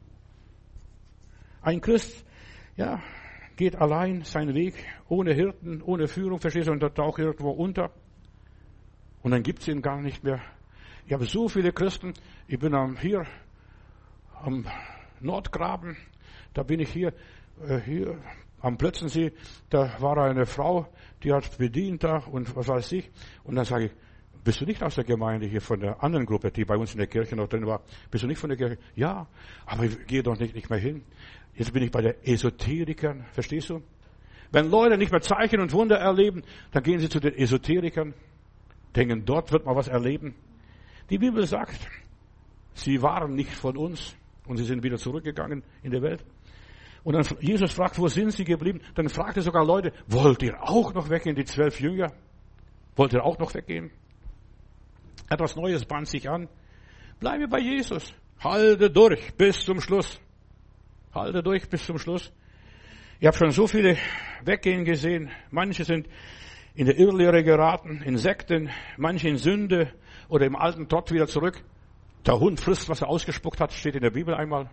Ein Christ, ja, geht allein seinen Weg, ohne Hirten, ohne Führung, verstehst du, und taucht irgendwo unter. Und dann gibt's ihn gar nicht mehr. Ich habe so viele Christen, ich bin hier am Nordgraben, da bin ich hier am Plötzensee, da war eine Frau, die hat bedient da und was weiß ich. Und dann sage ich, bist du nicht aus der Gemeinde hier von der anderen Gruppe, die bei uns in der Kirche noch drin war? Bist du nicht von der Kirche? Ja, aber ich gehe doch nicht mehr hin. Jetzt bin ich bei der Esoterikern, verstehst du? Wenn Leute nicht mehr Zeichen und Wunder erleben, dann gehen sie zu den Esoterikern, denken, dort wird man was erleben. Die Bibel sagt, sie waren nicht von uns und sie sind wieder zurückgegangen in der Welt. Und dann Jesus fragt, wo sind sie geblieben? Dann fragt er sogar Leute, wollt ihr auch noch weggehen, die 12 Jünger? Wollt ihr auch noch weggehen? Etwas Neues bahnt sich an. Bleibe bei Jesus. Halte durch bis zum Schluss. Halte durch bis zum Schluss. Ich habe schon so viele weggehen gesehen. Manche sind in der Irrlehre geraten, in Sekten, manche in Sünde oder im alten Trott wieder zurück. Der Hund frisst, was er ausgespuckt hat, steht in der Bibel einmal.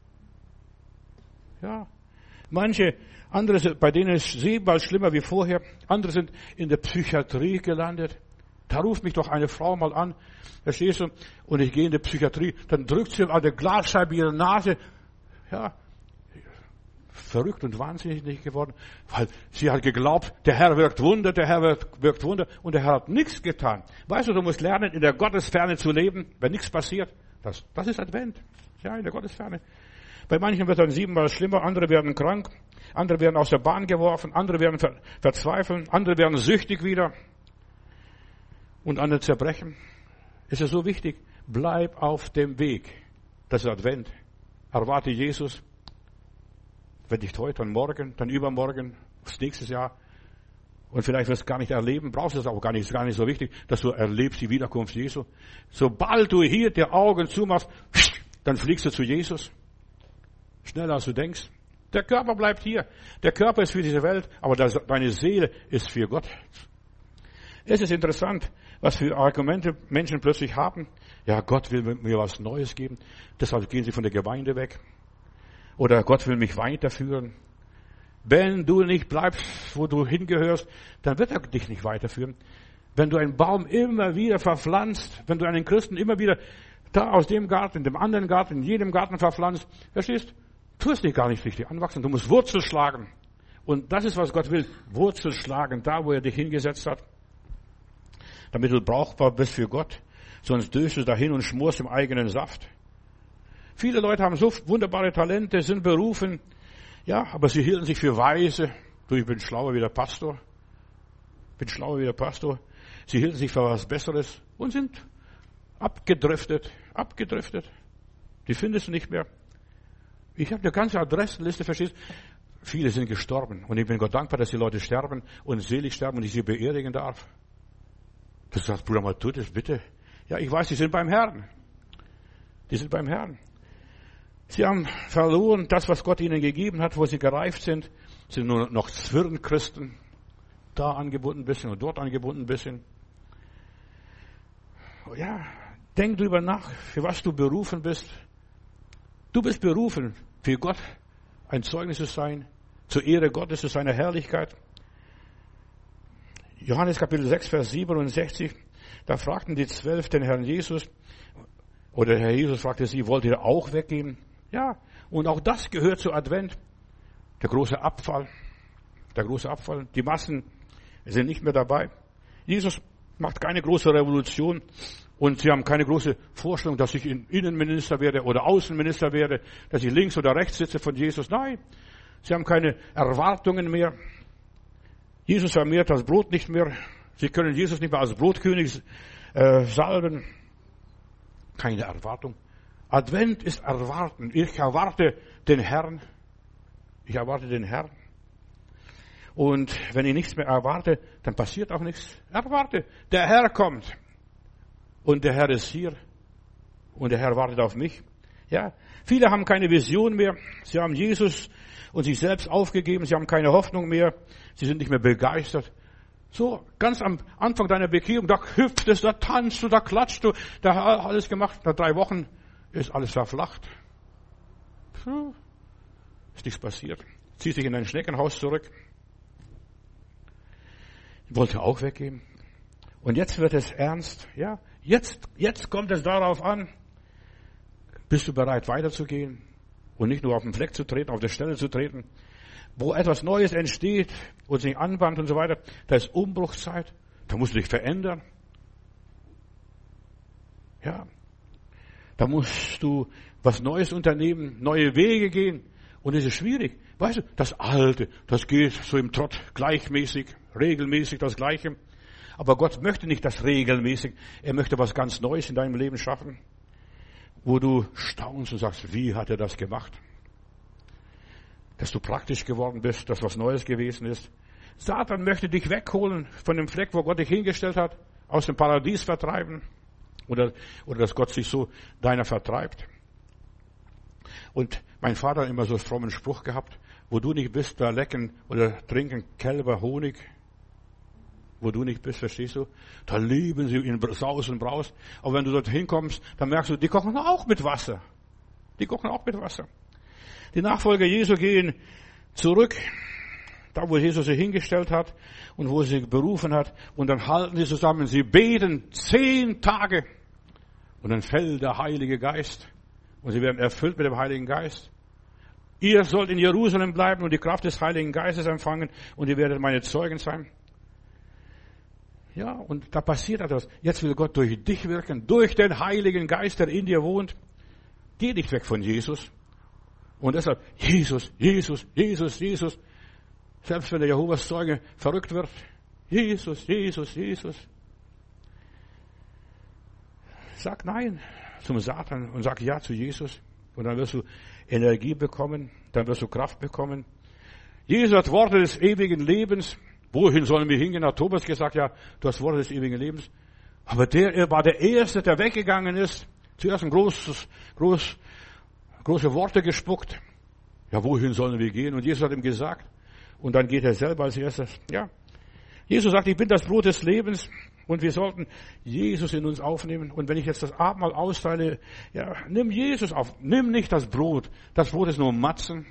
Ja. Manche, andere, bei denen ist es siebenmal schlimmer wie vorher. Andere sind in der Psychiatrie gelandet. Da ruft mich doch eine Frau mal an, verstehst du? Und ich gehe in die Psychiatrie, dann drückt sie an der Glasscheibe ihre Nase. Ja, verrückt und wahnsinnig nicht geworden, weil sie hat geglaubt, der Herr wirkt Wunder, der Herr wirkt Wunder, und der Herr hat nichts getan. Weißt du musst lernen, in der Gottesferne zu leben, wenn nichts passiert. Das ist Advent. Ja, in der Gottesferne. Bei manchen wird dann siebenmal schlimmer, andere werden krank, andere werden aus der Bahn geworfen, andere werden verzweifeln, andere werden süchtig wieder und andere zerbrechen. Es ist so wichtig, bleib auf dem Weg. Das ist Advent. Erwarte Jesus. Wenn nicht heute, dann morgen, dann übermorgen, das nächste Jahr. Und vielleicht wirst du es gar nicht erleben, brauchst du es auch gar nicht, ist gar nicht so wichtig, dass du erlebst die Wiederkunft Jesu. Sobald du hier die Augen zumachst, dann fliegst du zu Jesus. Schneller als du denkst. Der Körper bleibt hier. Der Körper ist für diese Welt, aber deine Seele ist für Gott. Es ist interessant, was für Argumente Menschen plötzlich haben. Ja, Gott will mir was Neues geben, deshalb gehen sie von der Gemeinde weg. Oder Gott will mich weiterführen. Wenn du nicht bleibst, wo du hingehörst, dann wird er dich nicht weiterführen. Wenn du einen Baum immer wieder verpflanzt, wenn du einen Christen immer wieder da aus dem Garten, in dem anderen Garten, in jedem Garten verpflanzt, verstehst, tust dich gar nicht richtig anwachsen. Du musst Wurzel schlagen. Und das ist, was Gott will. Wurzel schlagen, da wo er dich hingesetzt hat. Damit du brauchbar bist für Gott. Sonst döst du dahin und schmorst im eigenen Saft. Viele Leute haben so wunderbare Talente, sind berufen, ja, aber sie hielten sich für weise. Du, ich bin schlauer wie der Pastor. Sie hielten sich für was Besseres und sind abgedriftet. Die findest du nicht mehr. Ich habe eine ganze Adressenliste, verstehst? Viele sind gestorben. Und ich bin Gott dankbar, dass die Leute sterben und selig sterben und ich sie beerdigen darf. Du sagst, Bruder, mal tu das bitte. Ja, ich weiß, die sind beim Herrn. Sie haben verloren das, was Gott ihnen gegeben hat, wo sie gereift sind. Sie sind nur noch Zwirnchristen. Da angebunden ein bisschen und dort angebunden ein bisschen. Ja, denk drüber nach, für was du berufen bist. Du bist berufen, für Gott ein Zeugnis zu sein, zur Ehre Gottes, zu seiner Herrlichkeit. Johannes Kapitel 6, Vers 67, da fragten die 12 den Herrn Jesus, oder der Herr Jesus fragte sie, wollt ihr auch weggehen? Ja, und auch das gehört zu Advent. Der große Abfall. Die Massen sind nicht mehr dabei. Jesus macht keine große Revolution und sie haben keine große Vorstellung, dass ich Innenminister werde oder Außenminister werde, dass ich links oder rechts sitze von Jesus. Nein, sie haben keine Erwartungen mehr. Jesus vermehrt das Brot nicht mehr. Sie können Jesus nicht mehr als Brotkönig salben. Keine Erwartung. Advent ist erwarten. Ich erwarte den Herrn. Und wenn ich nichts mehr erwarte, dann passiert auch nichts. Erwarte. Der Herr kommt. Und der Herr ist hier. Und der Herr wartet auf mich. Ja. Viele haben keine Vision mehr. Sie haben Jesus und sich selbst aufgegeben. Sie haben keine Hoffnung mehr. Sie sind nicht mehr begeistert. So, ganz am Anfang deiner Bekehrung, da hüpftest, da tanzt du, da klatscht du, da hast alles gemacht. Nach 3 Wochen ist alles verflacht. Ist nichts passiert. Ziehst dich in dein Schneckenhaus zurück. Ich wollte auch weggehen. Und jetzt wird es ernst. Ja, jetzt kommt es darauf an. Bist du bereit weiterzugehen? Und nicht nur auf den Fleck zu treten, auf der Stelle zu treten. Wo etwas Neues entsteht und sich anbahnt und so weiter, da ist Umbruchszeit. Da musst du dich verändern. Ja. Da musst du was Neues unternehmen, neue Wege gehen. Und es ist schwierig. Weißt du, das Alte, das geht so im Trott gleichmäßig, regelmäßig das Gleiche. Aber Gott möchte nicht das regelmäßig. Er möchte was ganz Neues in deinem Leben schaffen, wo du staunst und sagst, wie hat er das gemacht? dass du praktisch geworden bist, dass was Neues gewesen ist. Satan möchte dich wegholen von dem Fleck, wo Gott dich hingestellt hat, aus dem Paradies vertreiben. Oder dass Gott sich so deiner vertreibt. Und mein Vater hat immer so einen frommen Spruch gehabt, wo du nicht bist, da lecken oder trinken Kälber Honig. Wo du nicht bist, verstehst du? Da leben sie in Saus und Braus. Aber wenn du dort hinkommst, dann merkst du, die kochen auch mit Wasser. Die kochen auch mit Wasser. Die Nachfolger Jesu gehen zurück, da wo Jesus sie hingestellt hat und wo sie berufen hat. Und dann halten sie zusammen, sie beten 10 Tage. Und dann fällt der Heilige Geist. Und sie werden erfüllt mit dem Heiligen Geist. Ihr sollt in Jerusalem bleiben und die Kraft des Heiligen Geistes empfangen. Und ihr werdet meine Zeugen sein. Ja, und da passiert etwas. Jetzt will Gott durch dich wirken, durch den Heiligen Geist, der in dir wohnt. Geh nicht weg von Jesus. Und deshalb, Jesus, Jesus, Jesus, Jesus. Selbst wenn der Jehovas Zeuge verrückt wird. Jesus, Jesus, Jesus. Sag Nein zum Satan und sag Ja zu Jesus. Und dann wirst du Energie bekommen, dann wirst du Kraft bekommen. Jesus hat Worte des ewigen Lebens. Wohin sollen wir hingehen? Hat Thomas gesagt, ja, du hast Worte des ewigen Lebens. Aber er war der Erste, der weggegangen ist. Zuerst große Worte gespuckt. Ja, wohin sollen wir gehen? Und Jesus hat ihm gesagt. Und dann geht er selber als erstes. Ja. Jesus sagt, ich bin das Brot des Lebens. Und wir sollten Jesus in uns aufnehmen. Und wenn ich jetzt das Abendmahl austeile, ja, nimm Jesus auf. Nimm nicht das Brot. Das Brot ist nur Matzen.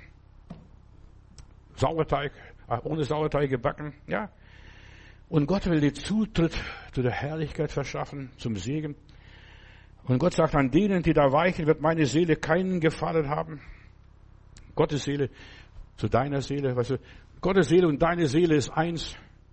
Sauerteig. Ohne Sauerteig gebacken. Ja. Und Gott will dir Zutritt zu der Herrlichkeit verschaffen, zum Segen. Und Gott sagt, an denen, die da weichen, wird meine Seele keinen Gefallen haben. Gottes Seele zu deiner Seele. Weißt du, Gottes Seele und deine Seele ist eins.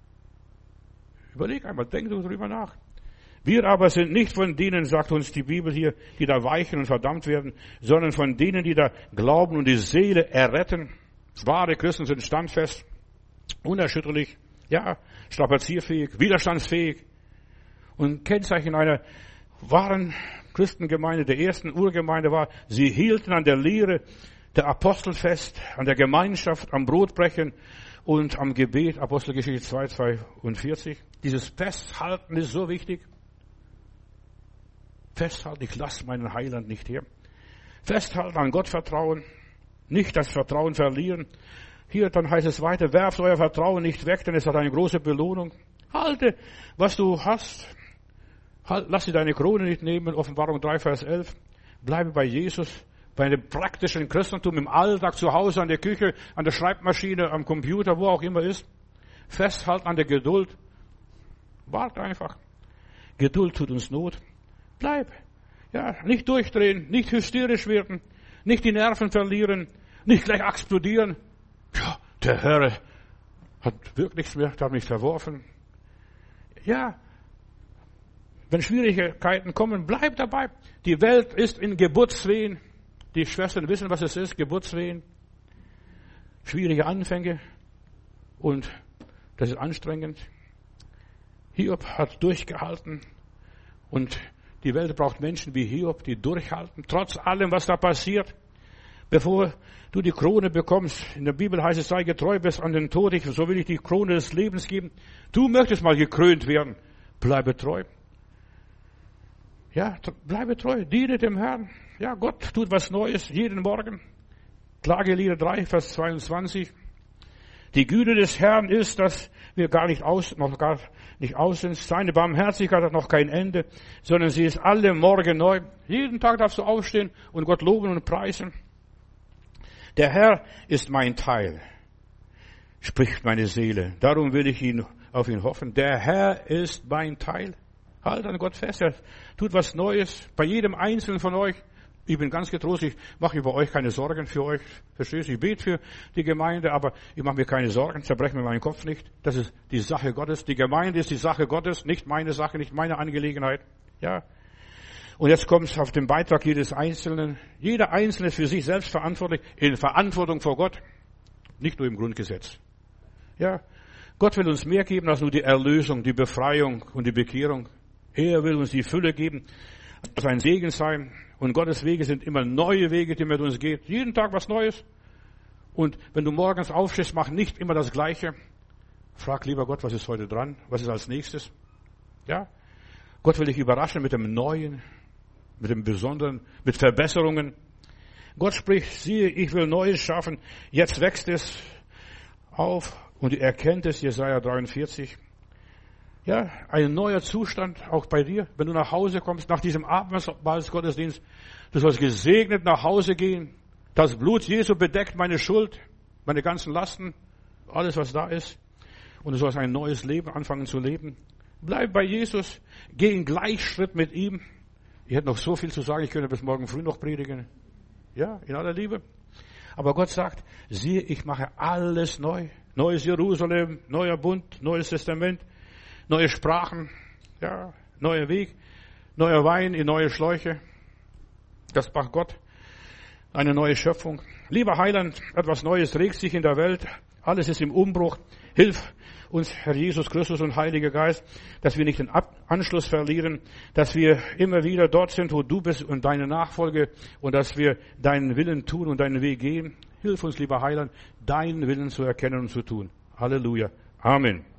Überleg einmal, denk darüber nach. Wir aber sind nicht von denen, sagt uns die Bibel hier, die da weichen und verdammt werden, sondern von denen, die da glauben und die Seele erretten. Wahre Christen sind standfest, unerschütterlich, ja, strapazierfähig, widerstandsfähig. Und Kennzeichen einer wahren Christengemeinde, der ersten Urgemeinde war, sie hielten an der Lehre der Apostel fest, an der Gemeinschaft, am Brotbrechen und am Gebet, Apostelgeschichte 2:42. Dieses Festhalten ist so wichtig. Festhalten, ich lasse meinen Heiland nicht her. Festhalten, an Gott vertrauen, nicht das Vertrauen verlieren. Hier, dann heißt es weiter, werft euer Vertrauen nicht weg, denn es hat eine große Belohnung. Halte, was du hast. Lass dir deine Krone nicht nehmen, Offenbarung 3:11. Bleibe bei Jesus, bei dem praktischen Christentum, im Alltag, zu Hause, an der Küche, an der Schreibmaschine, am Computer, wo auch immer ist. Festhalten an der Geduld. Wart einfach. Geduld tut uns Not. Bleib. Ja, nicht durchdrehen, nicht hysterisch werden, nicht die Nerven verlieren, nicht gleich explodieren. Ja, der Herr hat wirklich nichts mehr, hat mich verworfen. Ja, wenn Schwierigkeiten kommen, bleib dabei. Die Welt ist in Geburtswehen. Die Schwestern wissen, was es ist, Geburtswehen. Schwierige Anfänge. Und das ist anstrengend. Hiob hat durchgehalten. Und die Welt braucht Menschen wie Hiob, die durchhalten, trotz allem, was da passiert. Bevor du die Krone bekommst, in der Bibel heißt es, sei getreu bis an den Tod, so will ich die Krone des Lebens geben. Du möchtest mal gekrönt werden. Bleibe treu. Ja, bleibe treu, diene dem Herrn. Ja, Gott tut was Neues jeden Morgen. Klagelieder 3, Vers 22. Die Güte des Herrn ist, dass wir noch gar nicht aus sind. Seine Barmherzigkeit hat noch kein Ende, sondern sie ist alle Morgen neu. Jeden Tag darfst du aufstehen und Gott loben und preisen. Der Herr ist mein Teil, spricht meine Seele. Darum will ich auf ihn hoffen. Der Herr ist mein Teil. Halt an Gott fest. Er tut was Neues bei jedem Einzelnen von euch. Ich bin ganz getrost. Ich mache über euch keine Sorgen für euch. Verstehst du? Ich bete für die Gemeinde, aber ich mache mir keine Sorgen. Zerbreche mir meinen Kopf nicht. Das ist die Sache Gottes. Die Gemeinde ist die Sache Gottes, nicht meine Sache, nicht meine Angelegenheit. Ja. Und jetzt kommt es auf den Beitrag jedes Einzelnen. Jeder Einzelne ist für sich selbst verantwortlich, in Verantwortung vor Gott. Nicht nur im Grundgesetz. Ja. Gott will uns mehr geben als nur die Erlösung, die Befreiung und die Bekehrung. Er will uns die Fülle geben, sein Segen sein. Und Gottes Wege sind immer neue Wege, die mit uns geht. Jeden Tag was Neues. Und wenn du morgens aufstehst, mach nicht immer das Gleiche. Frag lieber Gott, was ist heute dran? Was ist als nächstes? Ja? Gott will dich überraschen mit dem Neuen, mit dem Besonderen, mit Verbesserungen. Gott spricht, siehe, ich will Neues schaffen. Jetzt wächst es auf und ihr erkennt es, Jesaja 43. Ja, ein neuer Zustand auch bei dir. Wenn du nach Hause kommst, nach diesem Abendmahlsgottesdienst, du sollst gesegnet nach Hause gehen. Das Blut Jesu bedeckt meine Schuld, meine ganzen Lasten, alles was da ist. Und du sollst ein neues Leben anfangen zu leben. Bleib bei Jesus, geh in Gleichschritt mit ihm. Ich hätte noch so viel zu sagen, ich könnte bis morgen früh noch predigen. Ja, in aller Liebe. Aber Gott sagt, siehe, ich mache alles neu. Neues Jerusalem, neuer Bund, neues Testament, neue Sprachen, ja, neuer Weg, neuer Wein in neue Schläuche. Das macht Gott. Eine neue Schöpfung. Lieber Heiland, etwas Neues regt sich in der Welt. Alles ist im Umbruch. Hilf uns, Herr Jesus Christus und Heiliger Geist, dass wir nicht den Anschluss verlieren, dass wir immer wieder dort sind, wo du bist und deine Nachfolge und dass wir deinen Willen tun und deinen Weg gehen. Hilf uns, lieber Heiland, deinen Willen zu erkennen und zu tun. Halleluja. Amen.